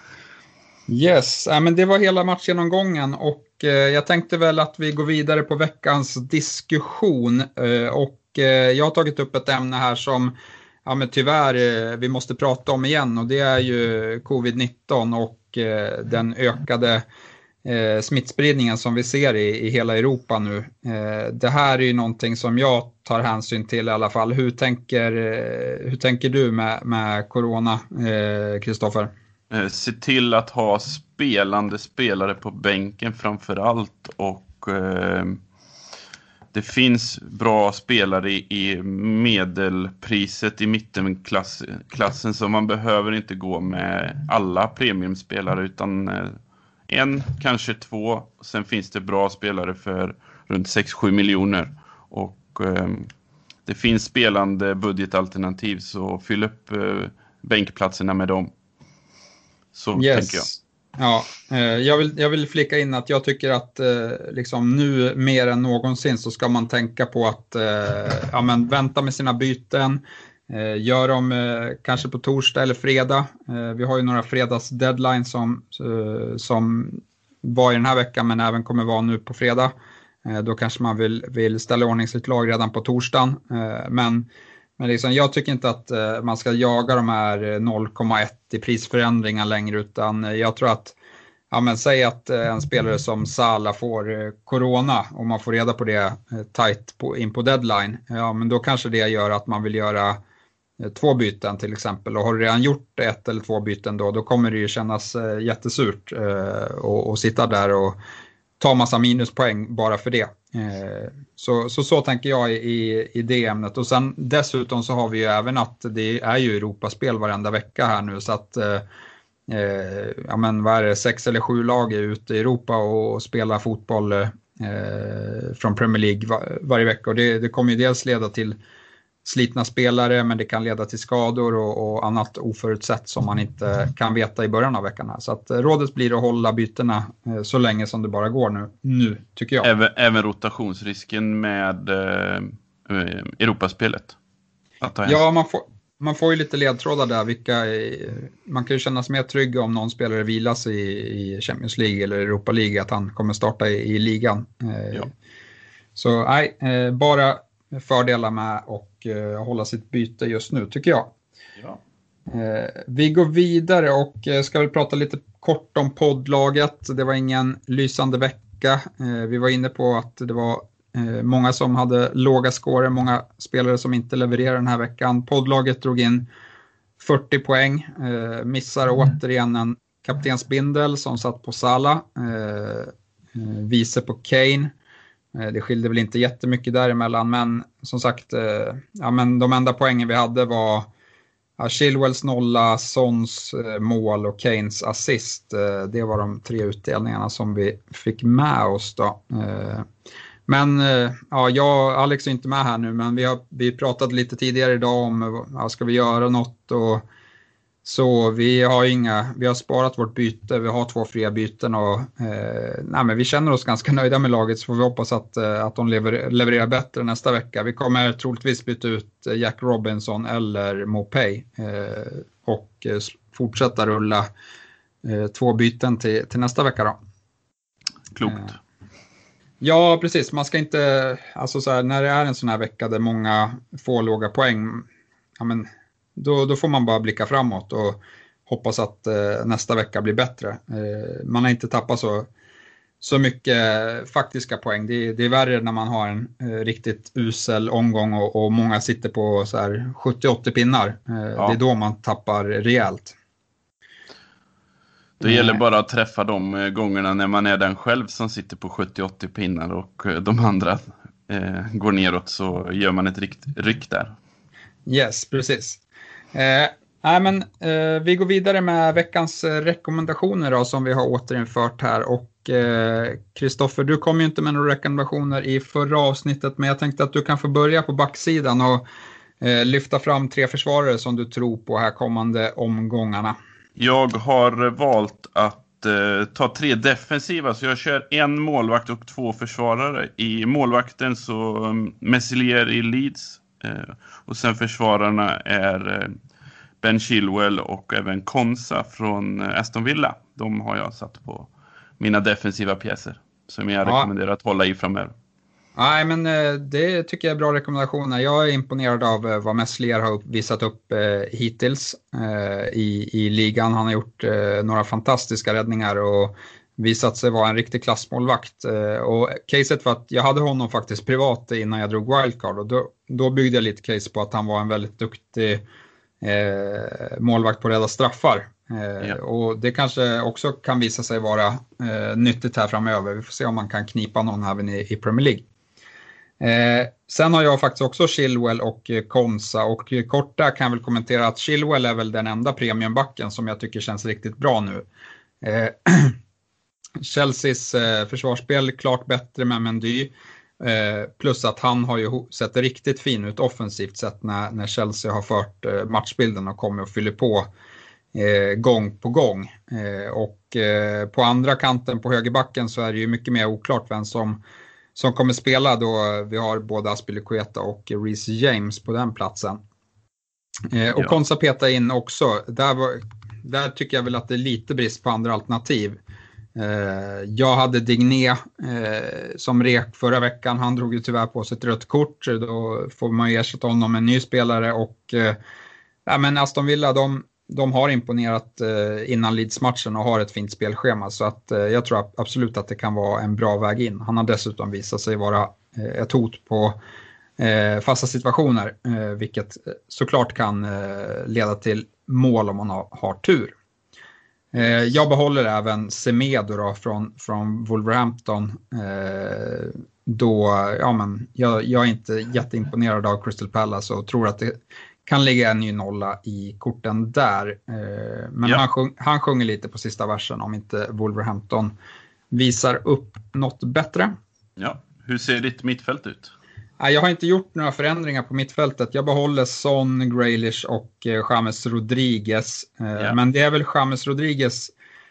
Yes, äh, men det var hela matchgenomgången och eh, jag tänkte väl att vi går vidare på veckans diskussion eh, och eh, jag har tagit upp ett ämne här som ja, men tyvärr eh, vi måste prata om igen och det är ju covid nitton och eh, den ökade Eh, smittspridningen som vi ser i, i hela Europa nu. Eh, det här är ju någonting som jag tar hänsyn till i alla fall. Hur tänker, eh, hur tänker du med, med corona, Kristoffer? Eh, se till att ha spelande spelare på bänken framför allt och eh, det finns bra spelare i, i medelpriset i mittenklassen så man behöver inte gå med alla premiumspelare utan eh, en, kanske två. Sen finns det bra spelare för runt sex sju miljoner. Och eh, det finns spelande budgetalternativ så fyll upp eh, bänkplatserna med dem. Så yes. tänker jag. Ja, eh, jag, vill, jag vill flika in att jag tycker att eh, liksom nu mer än någonsin så ska man tänka på att eh, ja, men vänta med sina byten. Eh, gör dem eh, kanske på torsdag eller fredag. Eh, vi har ju några fredags deadline som, eh, som var i den här veckan men även kommer vara nu på fredag. Eh, då kanske man vill, vill ställa ordning sitt lag redan på torsdagen. Eh, men men liksom, jag tycker inte att eh, man ska jaga de här noll komma ett i prisförändringar längre utan jag tror att ja, men säg att eh, en spelare som Salah får eh, corona och man får reda på det eh, tight på, in på deadline. Ja, men då kanske det gör att man vill göra två byten till exempel och har du redan gjort ett eller två byten då, då kommer det ju kännas eh, jättesurt eh, och, och sitta där och ta massa minuspoäng bara för det. Eh, så, så så tänker jag i, i det ämnet och sen dessutom så har vi ju även att det är ju Europaspel varenda vecka här nu så att eh, eh, ja men vad är det, sex eller sju lag är ute i Europa och, och spelar fotboll eh, från Premier League var, varje vecka och det, det kommer ju dels leda till slitna spelare men det kan leda till skador och, och annat oförutsett som man inte kan veta i början av veckan här. Så att rådet blir att hålla bytena eh, så länge som det bara går nu, nu tycker jag. Även, även rotationsrisken med eh, Europaspelet. Ja, man får, man får ju lite ledtrådar där. Vilka, man kan ju känna sig mer trygg om någon spelare vilas i, i Champions League eller Europa League att han kommer starta i, i ligan. Eh, ja. Så nej, eh, bara fördelar med att eh, hålla sitt byte just nu tycker jag. Ja. Eh, vi går vidare och eh, ska väl prata lite kort om poddlaget. Det var ingen lysande vecka. Eh, vi var inne på att det var eh, många som hade låga scorer, många spelare som inte levererade den här veckan. Poddlaget drog in fyrtio poäng, eh, missar mm. återigen en kaptensbindel som satt på Salah, eh, vice på Kane. Det skilde väl inte jättemycket däremellan, men som sagt, ja, men de enda poängen vi hade var ja, Chilwells nolla, Sons mål och Kanes assist. Det var de tre utdelningarna som vi fick med oss då. Men ja, jag och Alex är inte med här nu, men vi har vi pratat lite tidigare idag om ja, ska vi göra något och så vi har inga, vi har sparat vårt byte, vi har två fria byten och eh, nej, men vi känner oss ganska nöjda med laget så får vi hoppas att, att de lever, levererar bättre nästa vecka. Vi kommer troligtvis byta ut Jack Robinson eller Mopay eh, och eh, fortsätta rulla eh, två byten till, till nästa vecka då. Klokt. Eh, ja, precis. Man ska inte, alltså så här, när det är en sån här vecka där många får låga poäng, ja men Då, då får man bara blicka framåt och hoppas att eh, nästa vecka blir bättre. Eh, man har inte tappat så, så mycket faktiska poäng. Det, det är värre när man har en eh, riktigt usel omgång och, och många sitter på så här sjuttio åttio pinnar. Eh, ja. Det är då man tappar rejält. Det gäller bara att träffa de gångerna när man är den själv som sitter på sjuttio åttio pinnar och de andra eh, går neråt så gör man ett rikt, ryck där. Yes, precis. Eh, nej, men, eh, vi går vidare med veckans eh, rekommendationer då, som vi har återinfört här och Kristoffer, du kom ju inte med några rekommendationer i förra avsnittet, men jag tänkte att du kan få börja på backsidan och eh, lyfta fram tre försvarare som du tror på här kommande omgångarna. Jag har valt att eh, ta tre defensiva, så jag kör en målvakt och två försvarare. I målvakten så um, Meslier i Leeds eh, och sen försvararna är eh, Ben Chilwell och även Konsa från eh, Aston Villa. De har jag satt på mina defensiva pjäser som jag ja. rekommenderar att hålla i framöver. Nej, men det tycker jag är bra rekommendationer. Jag är imponerad av vad Meslier har visat upp eh, hittills eh, i, i ligan. Han har gjort eh, några fantastiska räddningar och visat sig vara en riktig klassmålvakt. Eh, och caset var att jag hade honom faktiskt privat innan jag drog wildcard, och då, då byggde jag lite case på att han var en väldigt duktig eh, målvakt på rädda straffar. Eh, ja. Och det kanske också kan visa sig vara eh, nyttigt här framöver. Vi får se om man kan knipa någon även i, i Premier League. Eh, sen har jag faktiskt också Chilwell och eh, Konsa, och eh, kort där kan jag väl kommentera att Chilwell är väl den enda premiumbacken som jag tycker känns riktigt bra nu. Eh, Chelseas eh, försvarsspel klart bättre med Mendy, eh, plus att han har ju sett riktigt fin ut offensivt sett när, när Chelsea har fört eh, matchbilden och kommer och fyller på eh, gång på gång. Eh, och eh, på andra kanten på högerbacken så är det ju mycket mer oklart vem som som kommer spela då vi har både Azpilicueta och Reece James på den platsen. Eh, och ja. Konsa peta in också. Där, var, där tycker jag väl att det är lite brist på andra alternativ. Eh, jag hade Digné eh, som rek förra veckan. Han drog ju tyvärr på sig ett rött kort. Då får man ju ersätta honom med en ny spelare. Och eh, ja, men Aston Villa, de, de har imponerat eh, innan Leeds-matchen och har ett fint spelschema, så att eh, jag tror absolut att det kan vara en bra väg in. Han har dessutom visat sig vara eh, ett hot på eh, fasta situationer, eh, vilket såklart kan eh, leda till mål om man har, har tur. Eh, jag behåller även Semedo då, från, från Wolverhampton. Eh, då, ja, men, jag, jag är inte jätteimponerad av Crystal Palace och tror att det kan ligga en ny nolla i korten där. Eh, men ja. han, sjung, han sjunger lite på sista versen om inte Wolverhampton visar upp något bättre. Ja, hur ser ditt mittfält ut? Jag har inte gjort några förändringar på mittfältet. Jag behåller Son, Grealish och eh, James Rodriguez. Eh, ja. Men det är väl James Rodriguez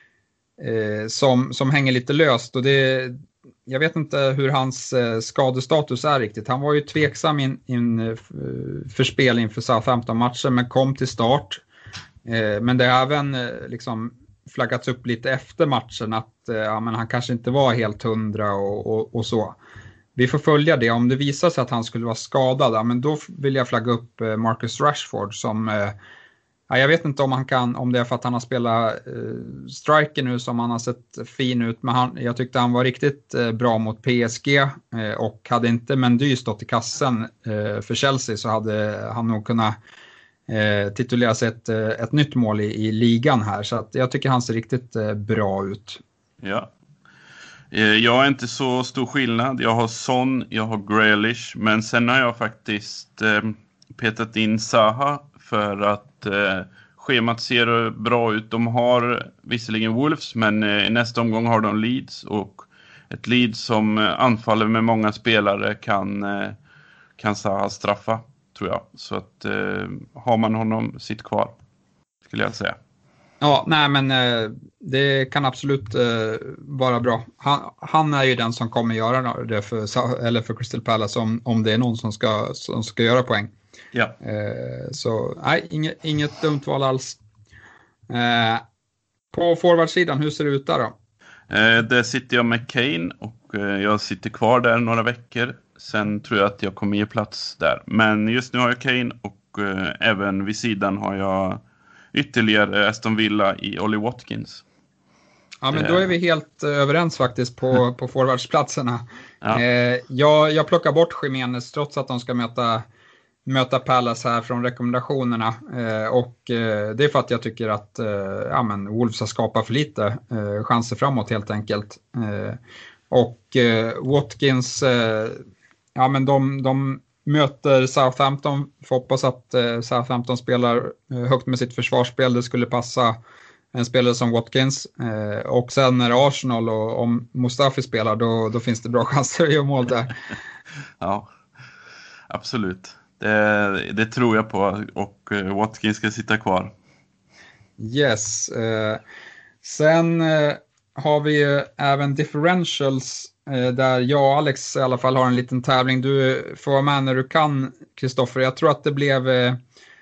eh, som, som hänger lite löst. Och det, jag vet inte hur hans eh, skadestatus är riktigt. Han var ju tveksam in, in, för spel inför Southampton-matchen, men kom till start. Eh, men det har även eh, liksom flaggats upp lite efter matchen att eh, ja, men han kanske inte var helt hundra och, och, och så. Vi får följa det. Om det visar sig att han skulle vara skadad, men då vill jag flagga upp Marcus Rashford som, ja, jag vet inte om han kan, om det är för att han har spelat eh, striker nu som han har sett fin ut, men han, jag tyckte han var riktigt eh, bra mot P S G, eh, och hade inte Mendy stått i kassen eh, för Chelsea så hade han nog kunnat eh, titulera sig ett, ett nytt mål i, i ligan här, så att jag tycker han ser riktigt eh, bra ut. Ja. Jag har inte så stor skillnad. Jag har Son, jag har Grealish, men sen har jag faktiskt eh, petat in Zaha för att eh, schemat ser bra ut. De har visserligen Wolves, men eh, nästa omgång har de Leeds, och ett Leeds som eh, anfaller med många spelare kan, eh, kan Zaha straffa, tror jag. Så att eh, har man honom sitt kvar, skulle jag säga. Ja, nej men eh, det kan absolut eh, vara bra. Han, han är ju den som kommer göra det för, eller för Crystal Palace om, om det är någon som ska, som ska göra poäng. Ja. Eh, så nej, inget, inget dumt val alls. Eh, på forwardsidan, hur ser det ut där då? Eh, där sitter jag med Kane och eh, jag sitter kvar där några veckor. Sen tror jag att jag kommer ge plats där. Men just nu har jag Kane och eh, även vid sidan har jag ytterligare Aston Villa i Ollie Watkins. Ja, men då är vi helt överens faktiskt på, på forwardsplatserna. Ja. Eh, jag, jag plockar bort Jimenez trots att de ska möta, möta Palace här från rekommendationerna. Eh, och eh, det är för att jag tycker att eh, ja, men Wolves har skapat för lite eh, chanser framåt helt enkelt. Eh, och eh, Watkins, eh, ja men de... de möter Southampton. Får hoppas att eh, Southampton spelar eh, högt med sitt försvarsspel. Det skulle passa en spelare som Watkins. Eh, och sen när det är Arsenal och om Mustafi spelar, då, då finns det bra chanser att göra mål där. Ja, absolut. Det, det tror jag på, och Watkins ska sitta kvar. Yes. Eh, sen eh, har vi ju även differentials eh, där jag och Alex i alla fall har en liten tävling. Du får vara med när du kan, Kristoffer. Jag tror att det blev eh,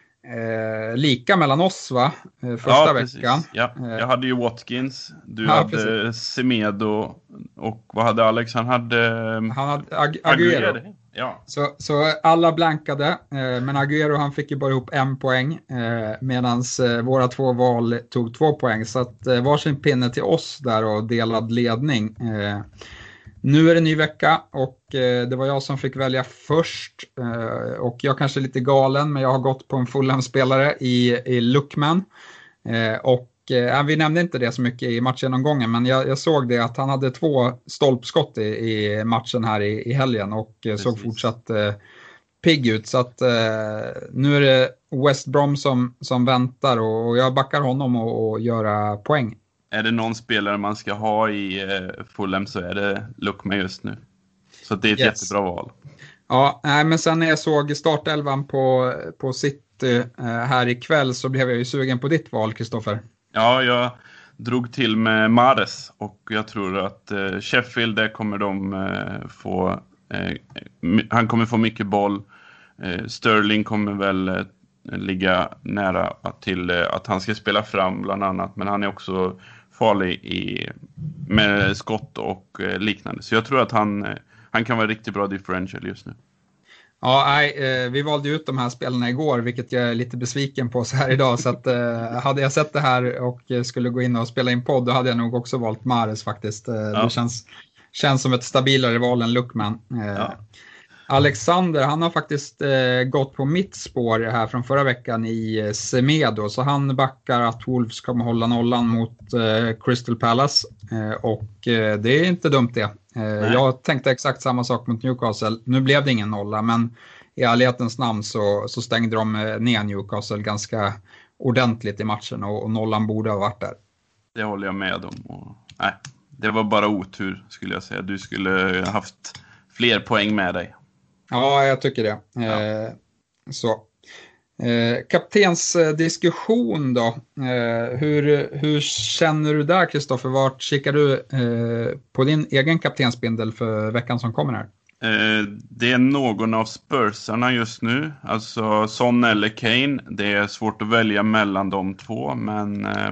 eh, lika mellan oss, va? Eh, första ja, veckan. Ja, jag hade ju Watkins, du ja, hade precis. Semedo, och vad hade Alex? Han hade, Han hade Ag- Aguero. Aguero. Ja. Så, så alla blankade, eh, men Aguero han fick ju bara ihop en poäng eh, medan eh, våra två val tog två poäng. Så att eh, varsin pinne till oss där och delad ledning. Eh, nu är det ny vecka och eh, det var jag som fick välja först. Eh, och jag kanske är lite galen, men jag har gått på en Fulham-spelare i, i Lookman. Eh, och eh, vi nämnde inte det så mycket i matchgenomgången, men jag, jag såg det att han hade två stolpskott i, i matchen här i, i helgen och eh, såg fortsatt eh, pigg ut. Så att eh, nu är det West Brom som, som väntar och, och jag backar honom och, och göra poäng. Är det någon spelare man ska ha i eh, Fulham så är det Lookman just nu. Så det är ett yes. jättebra val. Ja, nej, men sen när jag såg startelvan på, på City eh, här ikväll så blev jag ju sugen på ditt val, Kristoffer. Ja, jag drog till med Mahrez och jag tror att eh, Sheffield, där kommer de eh, få eh, han kommer få mycket boll. Eh, Sterling kommer väl eh, ligga nära till eh, att han ska spela fram bland annat, men han är också farlig i, med skott och eh, liknande. Så jag tror att han, eh, han kan vara riktigt bra differential just nu. Ja, nej, eh, vi valde ut de här spelarna igår, vilket jag är lite besviken på så här idag. Så att, eh, hade jag sett det här och skulle gå in och spela in podd, då hade jag nog också valt Mahrez faktiskt. Eh, ja. Det känns, känns som ett stabilare val än Lookman. Eh, ja. Alexander, han har faktiskt eh, gått på mitt spår här från förra veckan i eh, Semedo. Så han backar att Wolves kommer hålla nollan mot eh, Crystal Palace. Eh, och eh, det är inte dumt det. Eh, jag tänkte exakt samma sak mot Newcastle. Nu blev det ingen nolla, men i ärlighetens namn så, så stängde de ner Newcastle ganska ordentligt i matchen. Och, och nollan borde ha varit där. Det håller jag med om. Och, nej, det var bara otur skulle jag säga. Du skulle haft fler poäng med dig. Ja, jag tycker det. Ja. Eh, så. Eh, kaptens eh, diskussion då. Eh, hur, hur känner du där, Kristoffer? Vart kikar du eh, på din egen kaptensbindel för veckan som kommer här? Eh, det är någon av Spursarna just nu. Alltså Son eller Kane. Det är svårt att välja mellan de två, men eh,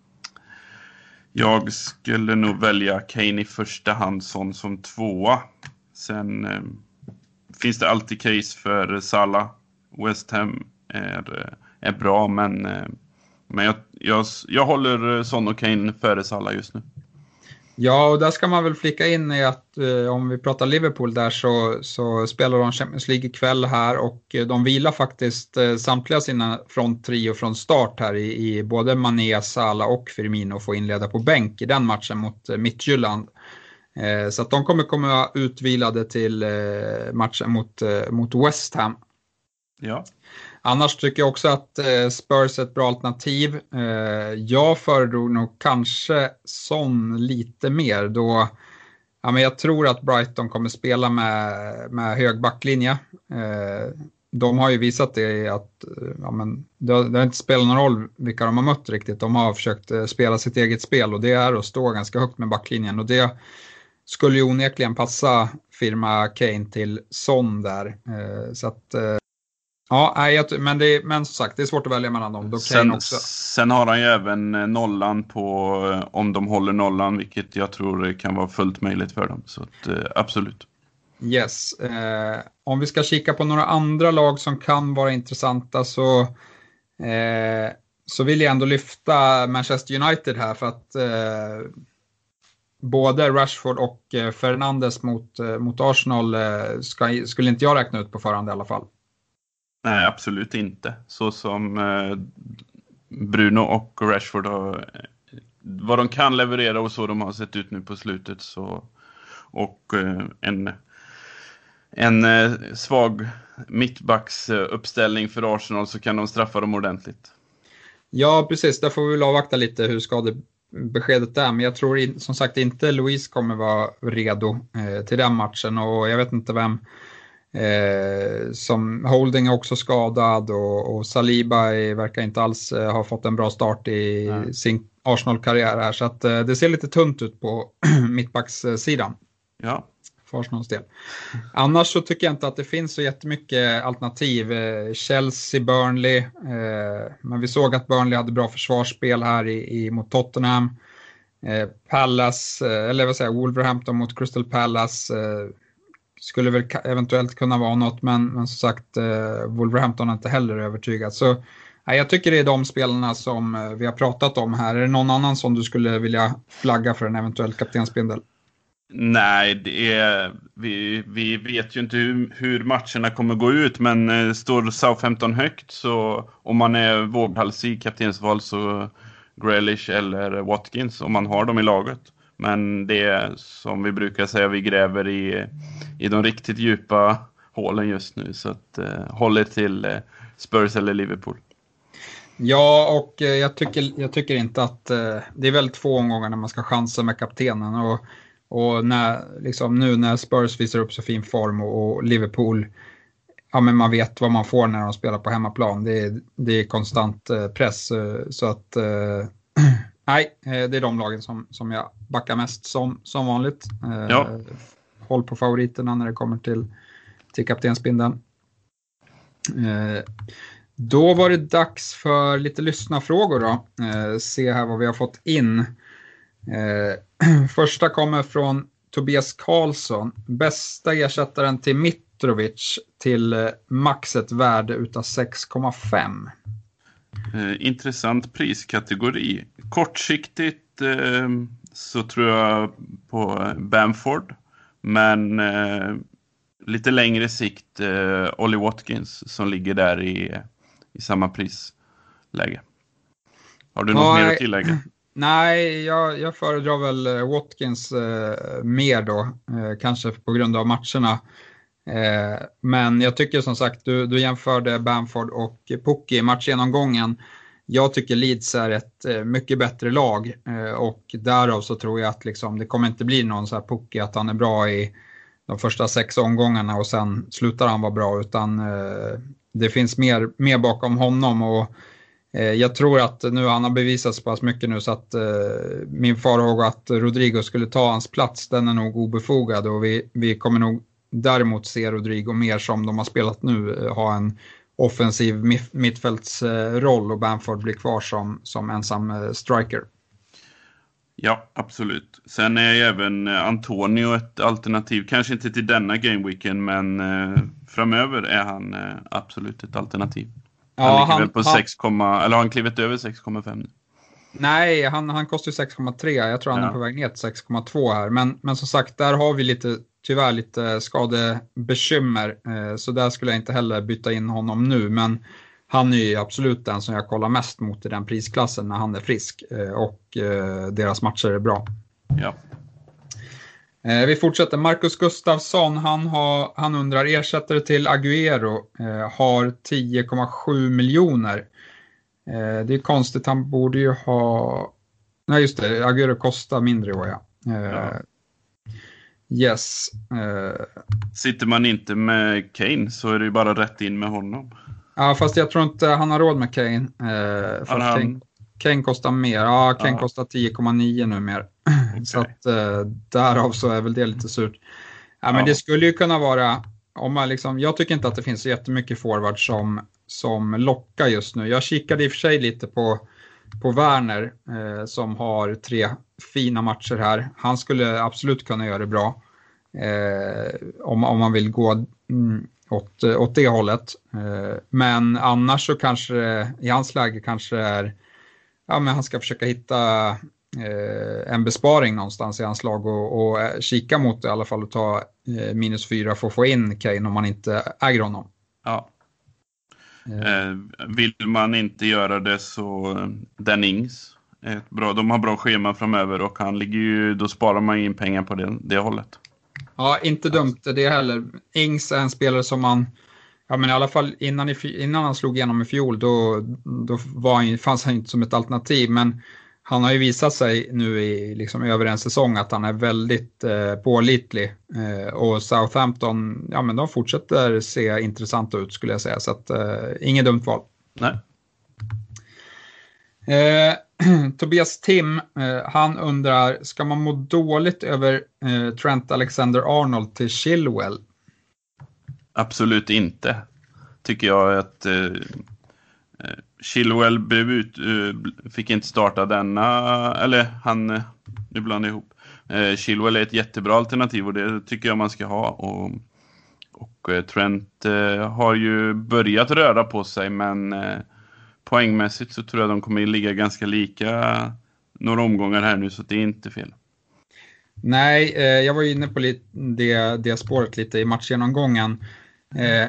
jag skulle nog välja Kane i första hand, Son som tvåa. Sen eh, finns det alltid case för Salah. West Ham är, är bra, men, men jag, jag, jag håller Son och Kane före Salah just nu. Ja, och där ska man väl flika in i att eh, om vi pratar Liverpool där så, så spelar de Champions League ikväll här och de vilar faktiskt eh, samtliga sina fronttrio från start här i, i både Mané, Salah och Firmino får inleda på bänk i den matchen mot eh, Midtjylland. Eh, så att de kommer komma utvilade till eh, matchen mot, eh, mot West Ham. Ja. Annars tycker jag också att eh, Spurs är ett bra alternativ. Eh, jag föredrog nog kanske Son lite mer då. Ja, men jag tror att Brighton kommer spela med, med hög backlinje. Eh, de har ju visat det att ja, men det, det har inte spelat någon roll vilka de har mött riktigt. De har försökt eh, spela sitt eget spel och det är att stå ganska högt med backlinjen. Och det skulle ju onekligen passa firma Kane till Son där. Eh, så att... Eh, Ja, men, det, men som sagt, det är svårt att välja mellan dem. Då sen, också. sen har han ju även nollan på om de håller nollan, vilket jag tror kan vara fullt möjligt för dem. Så att, absolut. Yes. Eh, om vi ska kika på några andra lag som kan vara intressanta så, eh, så vill jag ändå lyfta Manchester United här för att eh, både Rashford och eh, Fernandes mot, eh, mot Arsenal eh, ska, skulle inte jag räkna ut på förhand i alla fall. Nej, absolut inte. Så som eh, Bruno och Rashford har, vad de kan leverera och så de har sett ut nu på slutet. Så, och eh, en, en eh, svag mittbacks uppställning för Arsenal, så kan de straffa dem ordentligt. Ja, precis. Där får vi väl avvakta lite hur skadebeskedet är. Men jag tror in, som sagt inte Luis kommer vara redo eh, till den matchen. Och jag vet inte vem eh, som Holding är också skadad. Och, och Saliba är, verkar inte alls eh, ha fått en bra start i mm. sin Arsenal-karriär här. Så att, eh, det ser lite tunt ut på mittbackssidan. Ja. För Arsenals del. Annars så tycker jag inte att det finns så jättemycket alternativ. Chelsea, Burnley. Eh, men vi såg att Burnley hade bra försvarsspel här i, i, mot Tottenham. Eh, Palace, eh, eller vad säger jag, Wolverhampton mot Crystal Palace. Eh, skulle väl eventuellt kunna vara något. Men, men som sagt, eh, Wolverhampton är inte heller övertygad. Så eh, jag tycker det är de spelarna som eh, vi har pratat om här. Är det någon annan som du skulle vilja flagga för en eventuell kaptensbindel? Nej, det är, vi, vi vet ju inte hur, hur matcherna kommer gå ut, men eh, står Southampton högt så om man är våghalsig i kaptensval så Grealish eller Watkins om man har dem i laget. Men det är som vi brukar säga, vi gräver i, i de riktigt djupa hålen just nu, så att eh, håller till eh, Spurs eller Liverpool. Ja, och eh, jag, tycker, jag tycker inte att eh, det är väl två omgångar när man ska chansa med kaptenen och Och när, liksom, nu när Spurs visar upp så fin form och, och Liverpool, ja men man vet vad man får när de spelar på hemmaplan. Det är, det är konstant eh, press. Eh, så att, eh, nej, eh, det är de lagen som, som jag backar mest som, som vanligt. Eh, ja. Håll på favoriterna när det kommer till, till kaptensbindeln. Eh, då var det dags för lite lyssnarfrågor då. Eh, se här vad vi har fått in. Eh, första kommer från Tobias Karlsson. Bästa ersättaren till Mitrovic till eh, maxet värde utav sex komma fem. Eh, intressant priskategori. Kortsiktigt eh, så tror jag på Bamford. Men eh, lite längre sikt eh, Ollie Watkins som ligger där i, i samma prisläge. Har du något ja, mer att tillägga? Nej, jag, jag föredrar väl Watkins eh, mer då, eh, kanske på grund av matcherna. Eh, men jag tycker som sagt, du, du jämförde Bamford och Pukki i matchgenomgången. Jag tycker Leeds är ett eh, mycket bättre lag eh, och därav så tror jag att liksom, det kommer inte bli någon så här Pukki att han är bra i de första sex omgångarna och sen slutar han vara bra, utan eh, det finns mer, mer bakom honom. Och jag tror att nu han har bevisat så pass mycket nu så att eh, min farhåga att Rodrigo skulle ta hans plats, den är nog obefogad, och vi, vi kommer nog däremot se Rodrigo mer som de har spelat nu, ha en offensiv mittfältsroll och Bamford blir kvar som, som ensam eh, striker. Ja, absolut. Sen är även Antonio ett alternativ, kanske inte till denna gameweeken, men eh, framöver är han eh, absolut ett alternativ. Han ja, ligger han, väl på han, sex, eller har han klivit över sex komma fem? Nej, han, han kostar ju sex komma tre. Jag tror han ja. är på väg ner till sex komma två här. Men, men som sagt, där har vi lite, tyvärr lite skadebekymmer. Eh, så där skulle jag inte heller byta in honom nu. Men han är ju absolut den som jag kollar mest mot i den prisklassen när han är frisk. Eh, och eh, deras matcher är bra. Ja. Vi fortsätter. Marcus Gustafsson, han, har, han undrar, ersättare till Agüero eh, har tio komma sju miljoner. Eh, det är konstigt, han borde ju ha... Nej just det, Agüero kostar mindre i år, ja. Eh, ja. Yes. Eh, Sitter man inte med Kane så är det ju bara rätt in med honom. Ja, fast jag tror inte han har råd med Kane. Eh, för han... Kane, Kane kostar mer. Ja, Kane ja. kostar tio komma nio nu mer. Okay. Så att eh, därav så är väl det lite surt. Ja, men ja. det skulle ju kunna vara, om man liksom, jag tycker inte att det finns så jättemycket forward som, som lockar just nu. Jag kikade i och för sig lite på, på Werner eh, som har tre fina matcher här. Han skulle absolut kunna göra det bra eh, om, om man vill gå mm, åt, åt det hållet. Eh, men annars så kanske i hans läge kanske är, ja men han ska försöka hitta eh, en besparing någonstans i hans lag och, och kika mot det i alla fall och ta eh, minus fyra för att få in Kane om man inte äger honom. Ja. Eh, vill man inte göra det så Dan Ings är ett bra, de har bra schema framöver och han ligger ju, då sparar man in pengar på det, det hållet. Ja, inte dumt det heller. Ings är en spelare som man Ja, men i alla fall innan, i, innan han slog igenom i fjol då, då var han, fanns han inte som ett alternativ, men han har ju visat sig nu i liksom över en säsong att han är väldigt eh, pålitlig eh, och Southampton, ja men de fortsätter se intressanta ut skulle jag säga, så att eh, inget dumt val. Nej. Eh, Tobias Tim, eh, han undrar, ska man må dåligt över eh, Trent Alexander-Arnold till Chilwell? Absolut inte. Tycker jag att eh, Chilwell blev ut, eh, fick inte starta denna, eller han, eh, nu blandar ihop. Eh, Chilwell är ett jättebra alternativ och det tycker jag man ska ha. Och, och eh, Trent eh, har ju börjat röra på sig, men eh, poängmässigt så tror jag de kommer ligga ganska lika några omgångar här nu, så det är inte fel. Nej, eh, jag var inne på lite, det, det spåret lite i matchgenomgången. Eh,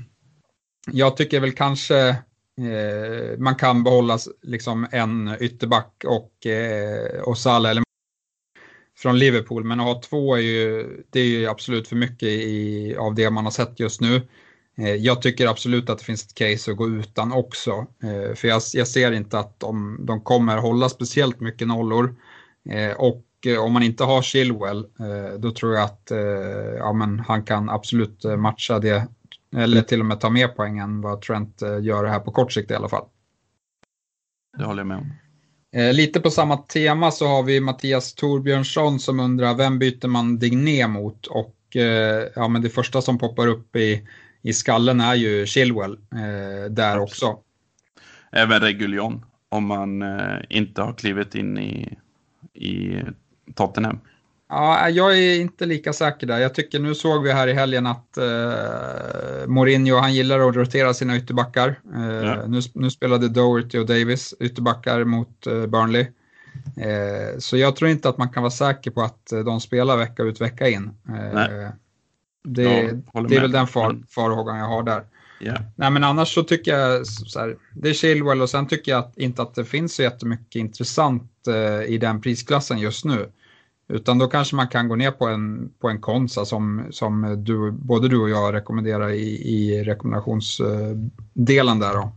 jag tycker väl kanske eh, man kan behålla liksom en ytterback och, eh, och Salah eller från Liverpool, men att ha två är ju, det är ju absolut för mycket i, av det man har sett just nu. Eh, jag tycker absolut att det finns ett case att gå utan också, eh, för jag, jag ser inte att de, de kommer hålla speciellt mycket nollor, eh, och om man inte har Chilwell, då tror jag att ja, men han kan absolut matcha det, eller till och med ta mer poängen vad Trent gör det här på kort sikt i alla fall. Det håller jag med om. Lite på samma tema så har vi Mattias Torbjörnsson som undrar, vem byter man Digné mot? Och ja, men det första som poppar upp i, i skallen är ju Chilwell eh, där också. Även Reguilon, om man eh, inte har klivit in i, i Tottenham. Ja, jag är inte lika säker där. Jag tycker, nu såg vi här i helgen att eh, Mourinho, han gillar att rotera sina ytterbackar. Eh, ja. nu, nu spelade Doherty och Davis ytterbackar mot eh, Burnley. Eh, så jag tror inte att man kan vara säker på att eh, de spelar vecka ut vecka in. Eh, Nej. Det, Ja, det är väl den far, farhågan jag har där. Yeah. Nej, men annars så tycker jag så här, det är Chilwell, och sen tycker jag att, inte att det finns så jättemycket intressant eh, i den prisklassen just nu. Utan då kanske man kan gå ner på en, på en Konsa som, som du, både du och jag rekommenderar i, i rekommendationsdelen där då.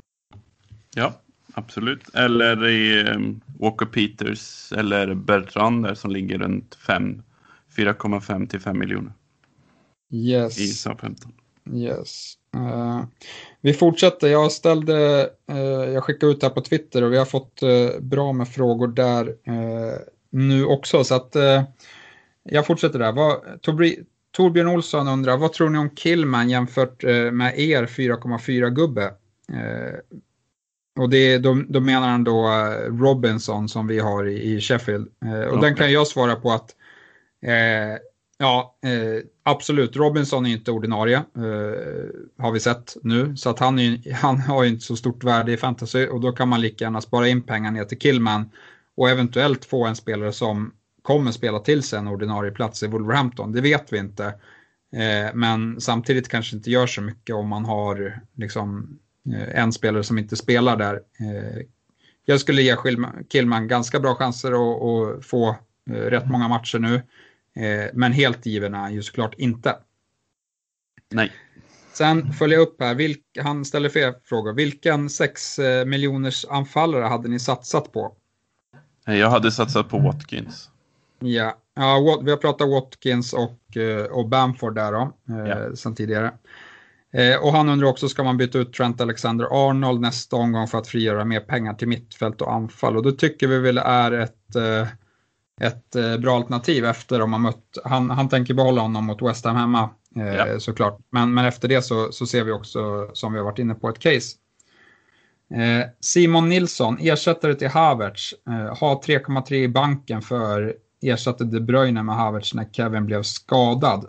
Ja, absolut. Eller i um, Walker Peters eller Bertrand där som ligger runt fyra komma fem till fem miljoner. Yes. I Southampton. Yes. Uh, vi fortsätter. Jag ställde, uh, jag skickade ut det här på Twitter och vi har fått uh, bra med frågor där uh, nu också. Så att uh, jag fortsätter där. Vad, Torbri, Torbjörn Olsson undrar, vad tror ni om Killman jämfört uh, med er fyra komma fyra gubbe? Uh, och det, då, då menar han då uh, Robinson som vi har i, i Sheffield. Uh, och okay. Den kan jag svara på att uh, ja, eh, absolut. Robinson är inte ordinarie, eh, har vi sett nu. Så att han, är, han har ju inte så stort värde i fantasy. Och då kan man lika gärna spara in pengar ner till Killman. Och eventuellt få en spelare som kommer spela till sig en ordinarie plats i Wolverhampton. Det vet vi inte. Eh, men samtidigt kanske inte gör så mycket om man har liksom, eh, en spelare som inte spelar där. Eh, jag skulle ge Killman ganska bra chanser att, att få eh, rätt många matcher nu. Eh, men helt given är ju såklart inte. Nej. Sen följer jag upp här. Vilk, han ställer fler frågor. Vilken sex eh, miljoners anfallare hade ni satsat på? Jag hade satsat på Watkins. Ja, ja vi har pratat Watkins och, och Bamford där då, eh, ja. Sen tidigare. Eh, och han undrar också, ska man byta ut Trent Alexander-Arnold nästa omgång för att frigöra mer pengar till mittfält och anfall? Och då tycker vi väl är ett... Eh, ett eh, bra alternativ efter om man mött, han, han tänker behålla honom mot West Ham hemma eh, ja. såklart, men, men efter det så, så ser vi också, som vi har varit inne på, ett case. eh, Simon Nilsson, ersättare till Havertz, eh, har tre komma tre i banken för ersatte De Bruyne med Havertz när Kevin blev skadad.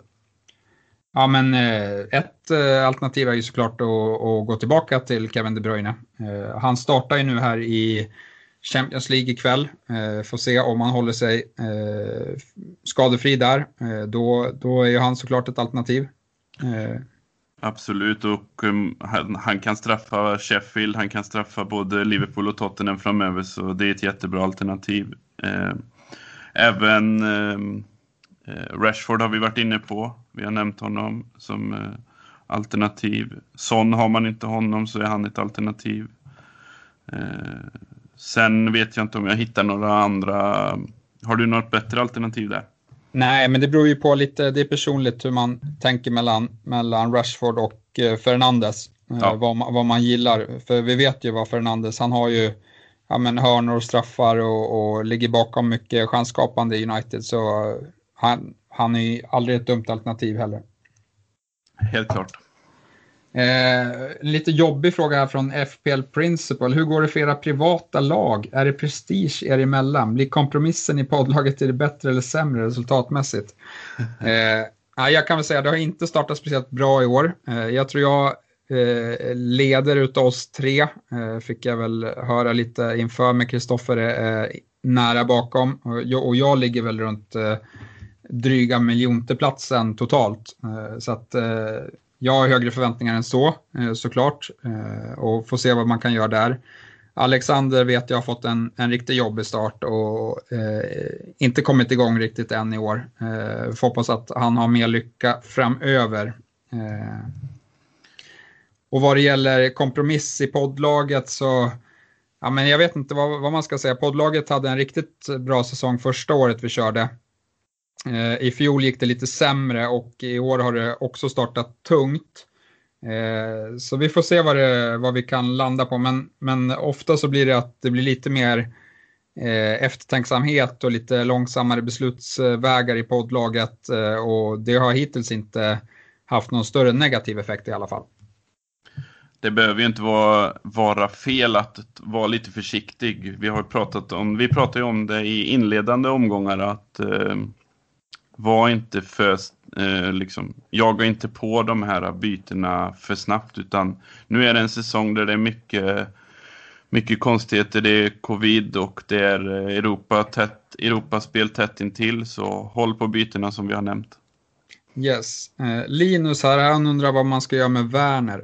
Ja, men eh, ett eh, alternativ är ju såklart att, att gå tillbaka till Kevin De Bruyne. eh, han startar ju nu här i Champions League ikväll. Eh, får se om han håller sig eh, skadefri där. Eh, då, då är ju han såklart ett alternativ. Eh. Absolut, och um, han, han kan straffa Sheffield, han kan straffa både Liverpool och Tottenham framöver, så det är ett jättebra alternativ. Eh, även eh, Rashford har vi varit inne på. Vi har nämnt honom som eh, alternativ. Son har man inte honom så är han ett alternativ. Eh, sen vet jag inte om jag hittar några andra. Har du något bättre alternativ där? Nej, men det beror ju på lite, det är personligt hur man tänker mellan, mellan Rashford och eh, Fernandes. Eh, Ja. vad, man, vad man gillar. För vi vet ju vad Fernandes, han har ju ja, men hörnor och straffar och, och ligger bakom mycket chansskapande i United. Så han, han är ju aldrig ett dumt alternativ heller. Helt klart. Eh, lite jobbig fråga här från F P L Principal. Hur går det för era privata lag? Är det prestige er emellan? Blir kompromissen i poddlaget är det bättre eller sämre resultatmässigt? Eh, ja, jag kan väl säga att det har inte startat speciellt bra i år. Eh, jag tror jag eh, leder utav oss tre. Eh, fick jag väl höra lite inför med Kristoffer eh, nära bakom. Och jag, och jag ligger väl runt eh, dryga miljonteplatsen totalt. Eh, så att eh, jag har högre förväntningar än så, såklart, och får se vad man kan göra där. Alexander vet jag har fått en, en riktigt jobbig start och eh, inte kommit igång riktigt än i år. Eh, får hoppas att han har mer lycka framöver. Eh, och vad det gäller kompromiss i poddlaget så, ja, men jag vet inte vad, vad man ska säga. Poddlaget hade en riktigt bra säsong första året vi körde. I fjol gick det lite sämre och i år har det också startat tungt. Så vi får se vad, det, vad vi kan landa på. Men, men ofta så blir det att det blir lite mer eftertänksamhet och lite långsammare beslutsvägar i poddlaget. Och det har hittills inte haft någon större negativ effekt i alla fall. Det behöver ju inte vara, vara fel att vara lite försiktig. Vi har pratat om, vi pratade ju om det i inledande omgångar att eh, var inte för eh, liksom, jaga inte på de här bytena för snabbt, utan nu är det en säsong där det är mycket mycket konstigheter. Det är covid och det är Europa tätt, Europaspel tätt intill, så håll på bytena som vi har nämnt. Yes. Eh, Linus här, han undrar vad man ska göra med Werner.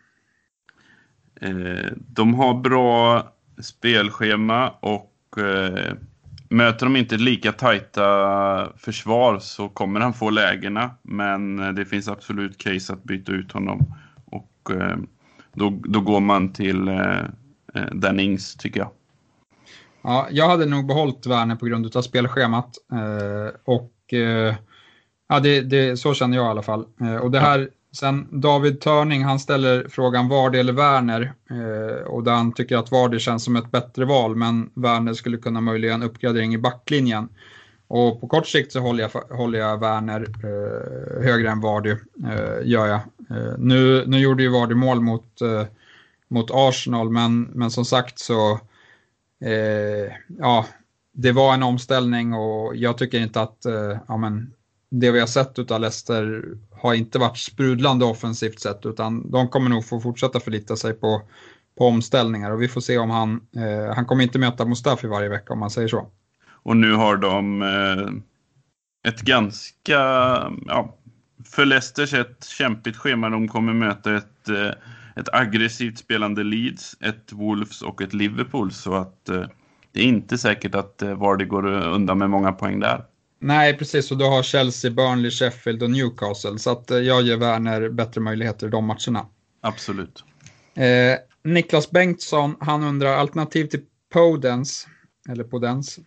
Eh, de har bra spelschema och eh, möter de inte lika tajta försvar så kommer han få lägena, men det finns absolut case att byta ut honom och eh, då, då går man till eh, Dan Ings, tycker jag. Ja, jag hade nog behållit Werner på grund av spelschemat eh, och eh, ja, det, det, så känner jag i alla fall. Eh, och det här, sen David Törning, han ställer frågan Vardy eller Werner eh, och där han tycker att Vardy känns som ett bättre val, men Werner skulle kunna möjliggöra en uppgradering i backlinjen. Och på kort sikt så håller jag, håller jag Werner eh, högre än Vardy, eh, gör jag. Eh, nu, nu gjorde ju Vardy mål mot, eh, mot Arsenal, men, men som sagt så eh, ja, det var en omställning och jag tycker inte att eh, ja, men, det vi har sett utav Leicester har inte varit sprudlande offensivt sett, utan de kommer nog få fortsätta förlita sig på, på omställningar och vi får se om han, eh, han kommer inte möta Mustafi varje vecka om man säger så. Och nu har de eh, ett ganska, ja, för Leicesters ett kämpigt schema. De kommer möta ett, eh, ett aggressivt spelande Leeds, ett Wolves och ett Liverpool, så att eh, det är inte säkert att eh, Vardy går undan med många poäng där. Nej, precis, och då har Chelsea, Burnley, Sheffield och Newcastle, så att jag ger Werner bättre möjligheter i de matcherna. Absolut. Eh, Niklas Bengtsson, han undrar alternativ till Podence, eller Podence.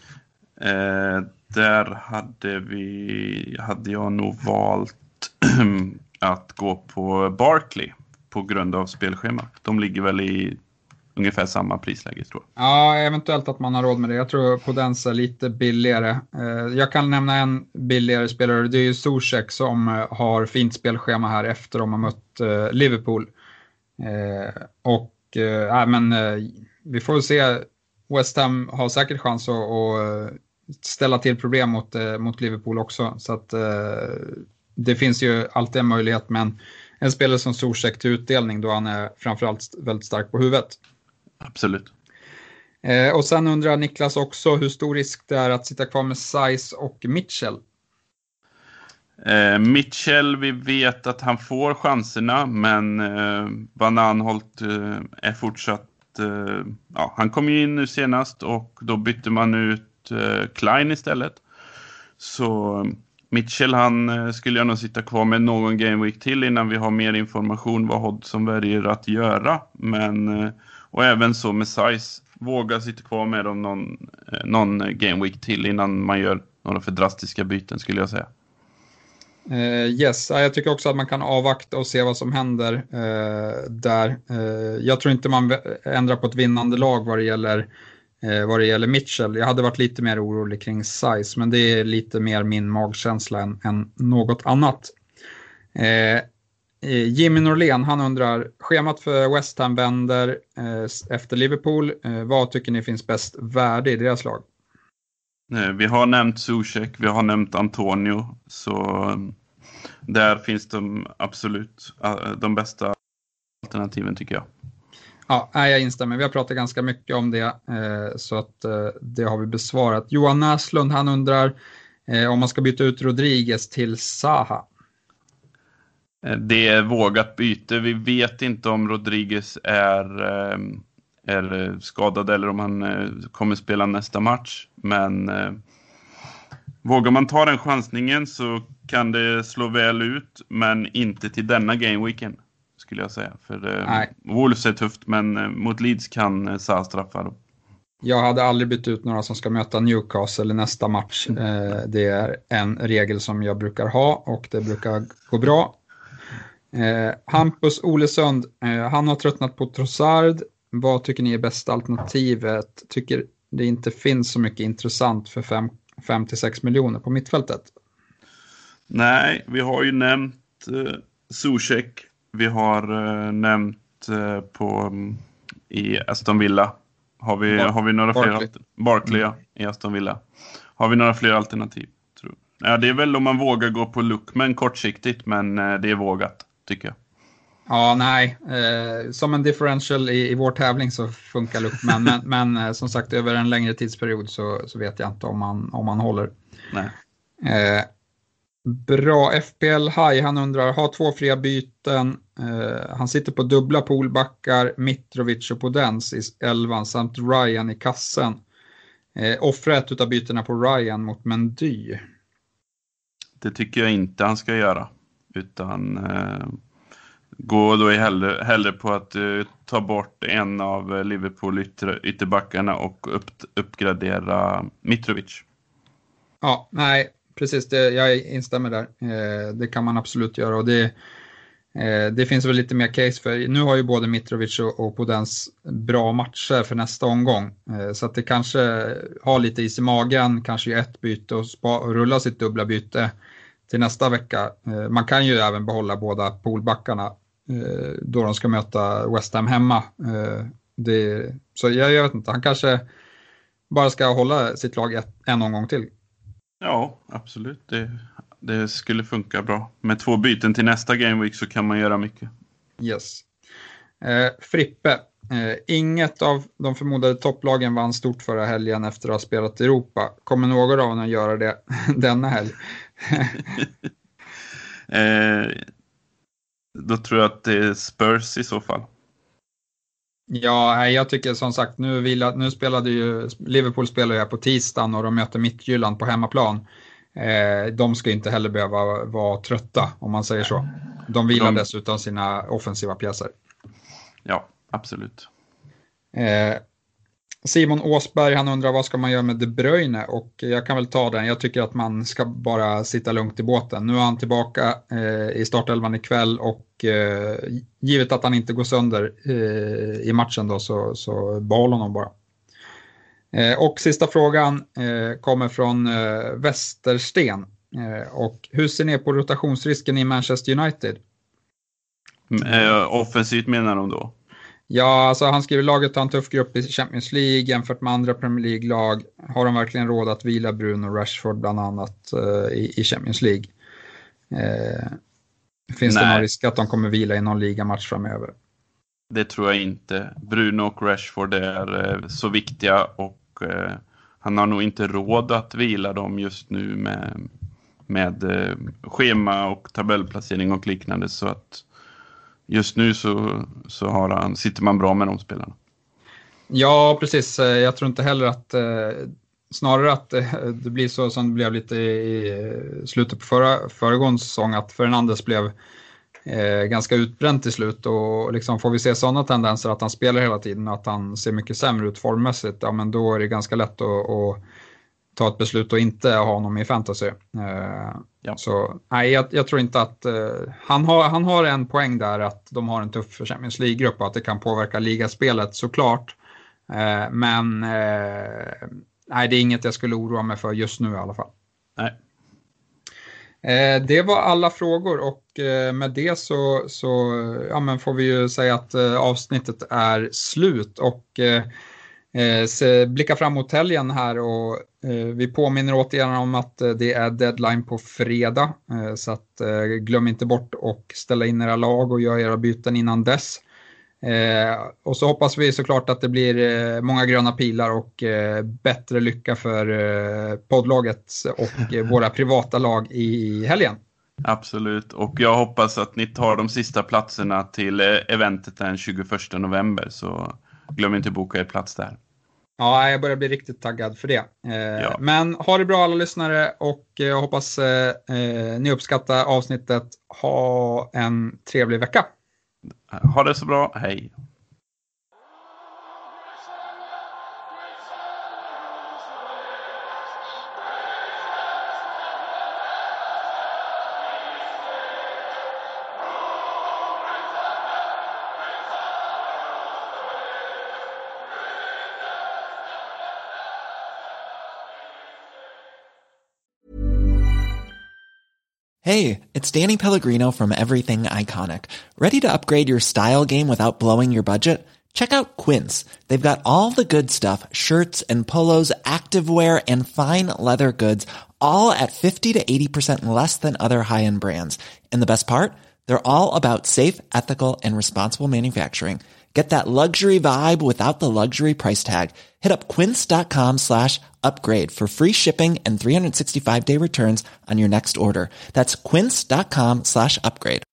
Eh, där hade vi, hade jag nog valt att gå på Barkley på grund av spelschemat. De ligger väl i ungefär samma prisläge, tror jag. Ja, eventuellt att man har råd med det. Jag tror Podence är lite billigare. Jag kan nämna en billigare spelare. Det är ju Zuzek som har fint spelschema här efter de har mött Liverpool. Och ja, men vi får se. West Ham har säkert chans att, att ställa till problem mot, mot Liverpool också. Så att det finns ju alltid en möjlighet, men en spelare som Zuzek till utdelning då han är framförallt väldigt stark på huvudet. Absolut. Eh, och sen undrar Niklas också hur stor risk det är att sitta kvar med Size och Mitchell. Eh, Mitchell, vi vet att han får chanserna, men eh, Van Aanholt eh, är fortsatt eh, ja, han kom ju in nu senast och då bytte man ut eh, Klein istället. Så Mitchell, han eh, skulle jag nog sitta kvar med någon game week till innan vi har mer information vad Hodgson väljer att göra. Men, eh, och även så med Size, våga sitta kvar med dem någon, eh, någon game week till innan man gör några för drastiska byten, skulle jag säga. Uh, yes, jag tycker också att man kan avvakta och se vad som händer uh, där. Uh, jag tror inte man ändrar på ett vinnande lag vad det gäller uh, vad det gäller Mitchell. Jag hade varit lite mer orolig kring Size, men det är lite mer min magkänsla än, än något annat. Uh, Jimmy Norlén, han undrar, schemat för West Ham vänder uh, efter Liverpool. Uh, vad tycker ni finns bäst värde i deras lag? Vi har nämnt Zuzek, vi har nämnt Antonio, så där finns de absolut de bästa alternativen, tycker jag. Ja, jag instämmer. Vi har pratat ganska mycket om det, så att det har vi besvarat. Johan Näslund, han undrar om man ska byta ut Rodriguez till Zaha. Det är vågat byte. Vi vet inte om Rodriguez är... är skadad eller om han eh, kommer spela nästa match. Men eh, vågar man ta den chansningen så kan det slå väl ut, men inte till denna gameweeken, skulle jag säga. För eh, Wolves är tufft, men eh, mot Leeds kan eh, Zaha straffa då. Jag hade aldrig bytt ut några som ska möta Newcastle i nästa match. Eh, det är en regel som jag brukar ha och det brukar gå bra. Eh, Hampus Olesund, eh, han har tröttnat på Trossard. Vad tycker ni är bästa alternativet? Tycker det inte finns så mycket intressant för fem till sex miljoner på mittfältet? Nej, vi har ju nämnt eh, Zuzek. Vi har eh, nämnt eh, på i Aston Villa. Har vi, Bar- har vi några Barkley. fler alternativ? Barkley, ja, i Aston Villa. Har vi några fler alternativ? Tror. Ja, det är väl om man vågar gå på Lookman kortsiktigt, men eh, det är vågat, tycker jag. Ja, nej. Eh, som en differential i, i vår tävling så funkar Lookman. men men eh, som sagt, över en längre tidsperiod så, så vet jag inte om man, om man håller. Nej. Eh, bra, F P L High, han undrar, har två fria byten. Eh, han sitter på dubbla poolbackar, Mitrovic och Podens i elvan samt Ryan i kassen. Eh, offra ett utav bytena på Ryan mot Mendy. Det tycker jag inte han ska göra. Utan... Eh... Gå då hellre, hellre på att uh, ta bort en av Liverpool ytter, ytterbackarna och upp, uppgradera Mitrovic. Ja, nej, precis. Det, jag instämmer där. Eh, det kan man absolut göra. Och det, eh, det finns väl lite mer case för. Nu har ju både Mitrovic och, och Podens bra matcher för nästa omgång. Eh, så att det kanske har lite is i magen. Kanske gör ett byte och, spa, och rulla sitt dubbla byte till nästa vecka. Eh, man kan ju även behålla båda poolbackarna då de ska möta West Ham hemma. Det, så jag, jag vet inte, han kanske bara ska hålla sitt lag ett, en omgång till. Ja, absolut. Det, det skulle funka bra. Med två byten till nästa gameweek så kan man göra mycket. Yes. Eh, Frippe, eh, inget av de förmodade topplagen vann stort förra helgen efter att ha spelat i Europa. Kommer någon av dem att göra det denna helg? eh, Då tror jag att det är Spurs i så fall. Ja, jag tycker som sagt, nu, vila, nu spelade ju Liverpool spelar ju på tisdagen och de möter Midtjylland på hemmaplan. Eh, de ska inte heller behöva vara trötta, om man säger så. De vilar de... dessutom sina offensiva pjäser. Ja, absolut. Eh, Simon Åsberg, han undrar vad ska man göra med De Bruyne, och jag kan väl ta den. Jag tycker att man ska bara sitta lugnt i båten. Nu är han tillbaka eh, i startelvan ikväll och eh, givet att han inte går sönder eh, i matchen då, så, så behåll honom bara. Eh, och sista frågan eh, kommer från eh, Västersten. Eh, och hur ser ni på rotationsrisken i Manchester United? Eh, offensivt menar de då? Ja, alltså han skriver laget har en tuff grupp i Champions League jämfört med andra Premier League-lag. Har de verkligen råd att vila Bruno och Rashford bland annat uh, i, i Champions League? Uh, finns Nej. det någon risk att de kommer vila i någon ligamatch framöver? Det tror jag inte. Bruno och Rashford är uh, så viktiga och uh, han har nog inte råd att vila dem just nu med, med uh, schema och tabellplacering och liknande, så att just nu så, så har han, sitter man bra med de spelarna. Ja, precis. Jag tror inte heller att eh, snarare att det, det blir så som det blev lite i slutet på förra, föregående säsong, att Fernandes blev eh, ganska utbränd till slut, och liksom får vi se sådana tendenser att han spelar hela tiden och att han ser mycket sämre ut formmässigt, ja men då är det ganska lätt att, att ta ett beslut och inte ha honom i fantasy. Eh, ja. Så nej, jag, jag tror inte att eh, han, har, han har en poäng där, att de har en tuff Champions League-grupp och att det kan påverka ligaspelet såklart. Eh, men eh, nej, det är inget jag skulle oroa mig för just nu i alla fall. Nej. Eh, det var alla frågor, och eh, med det så, så ja, men får vi ju säga att eh, avsnittet är slut, och eh, Eh, så blicka fram mot helgen här, och eh, vi påminner återigen om att eh, det är deadline på fredag, eh, så att eh, glöm inte bort och ställa in era lag och göra era byten innan dess. Eh, och så hoppas vi såklart att det blir eh, många gröna pilar och eh, bättre lycka för eh, poddlaget och eh, våra privata lag i helgen. Absolut, och jag hoppas att ni tar de sista platserna till eh, eventet den tjugoförsta november, så glöm inte boka er plats där. Ja, jag börjar bli riktigt taggad för det. Eh, ja. Men ha det bra alla lyssnare, och jag hoppas eh, ni uppskattar avsnittet. Ha en trevlig vecka. Ha det så bra, hej. Hey, it's Danny Pellegrino from Everything Iconic. Ready to upgrade your style game without blowing your budget? Check out Quince. They've got all the good stuff, shirts and polos, activewear, and fine leather goods, all at fifty to eighty percent less than other high-end brands. And the best part? They're all about safe, ethical, and responsible manufacturing. Get that luxury vibe without the luxury price tag. Hit up quince.com slash upgrade for free shipping and three sixty-five day returns on your next order. That's quince.com slash upgrade.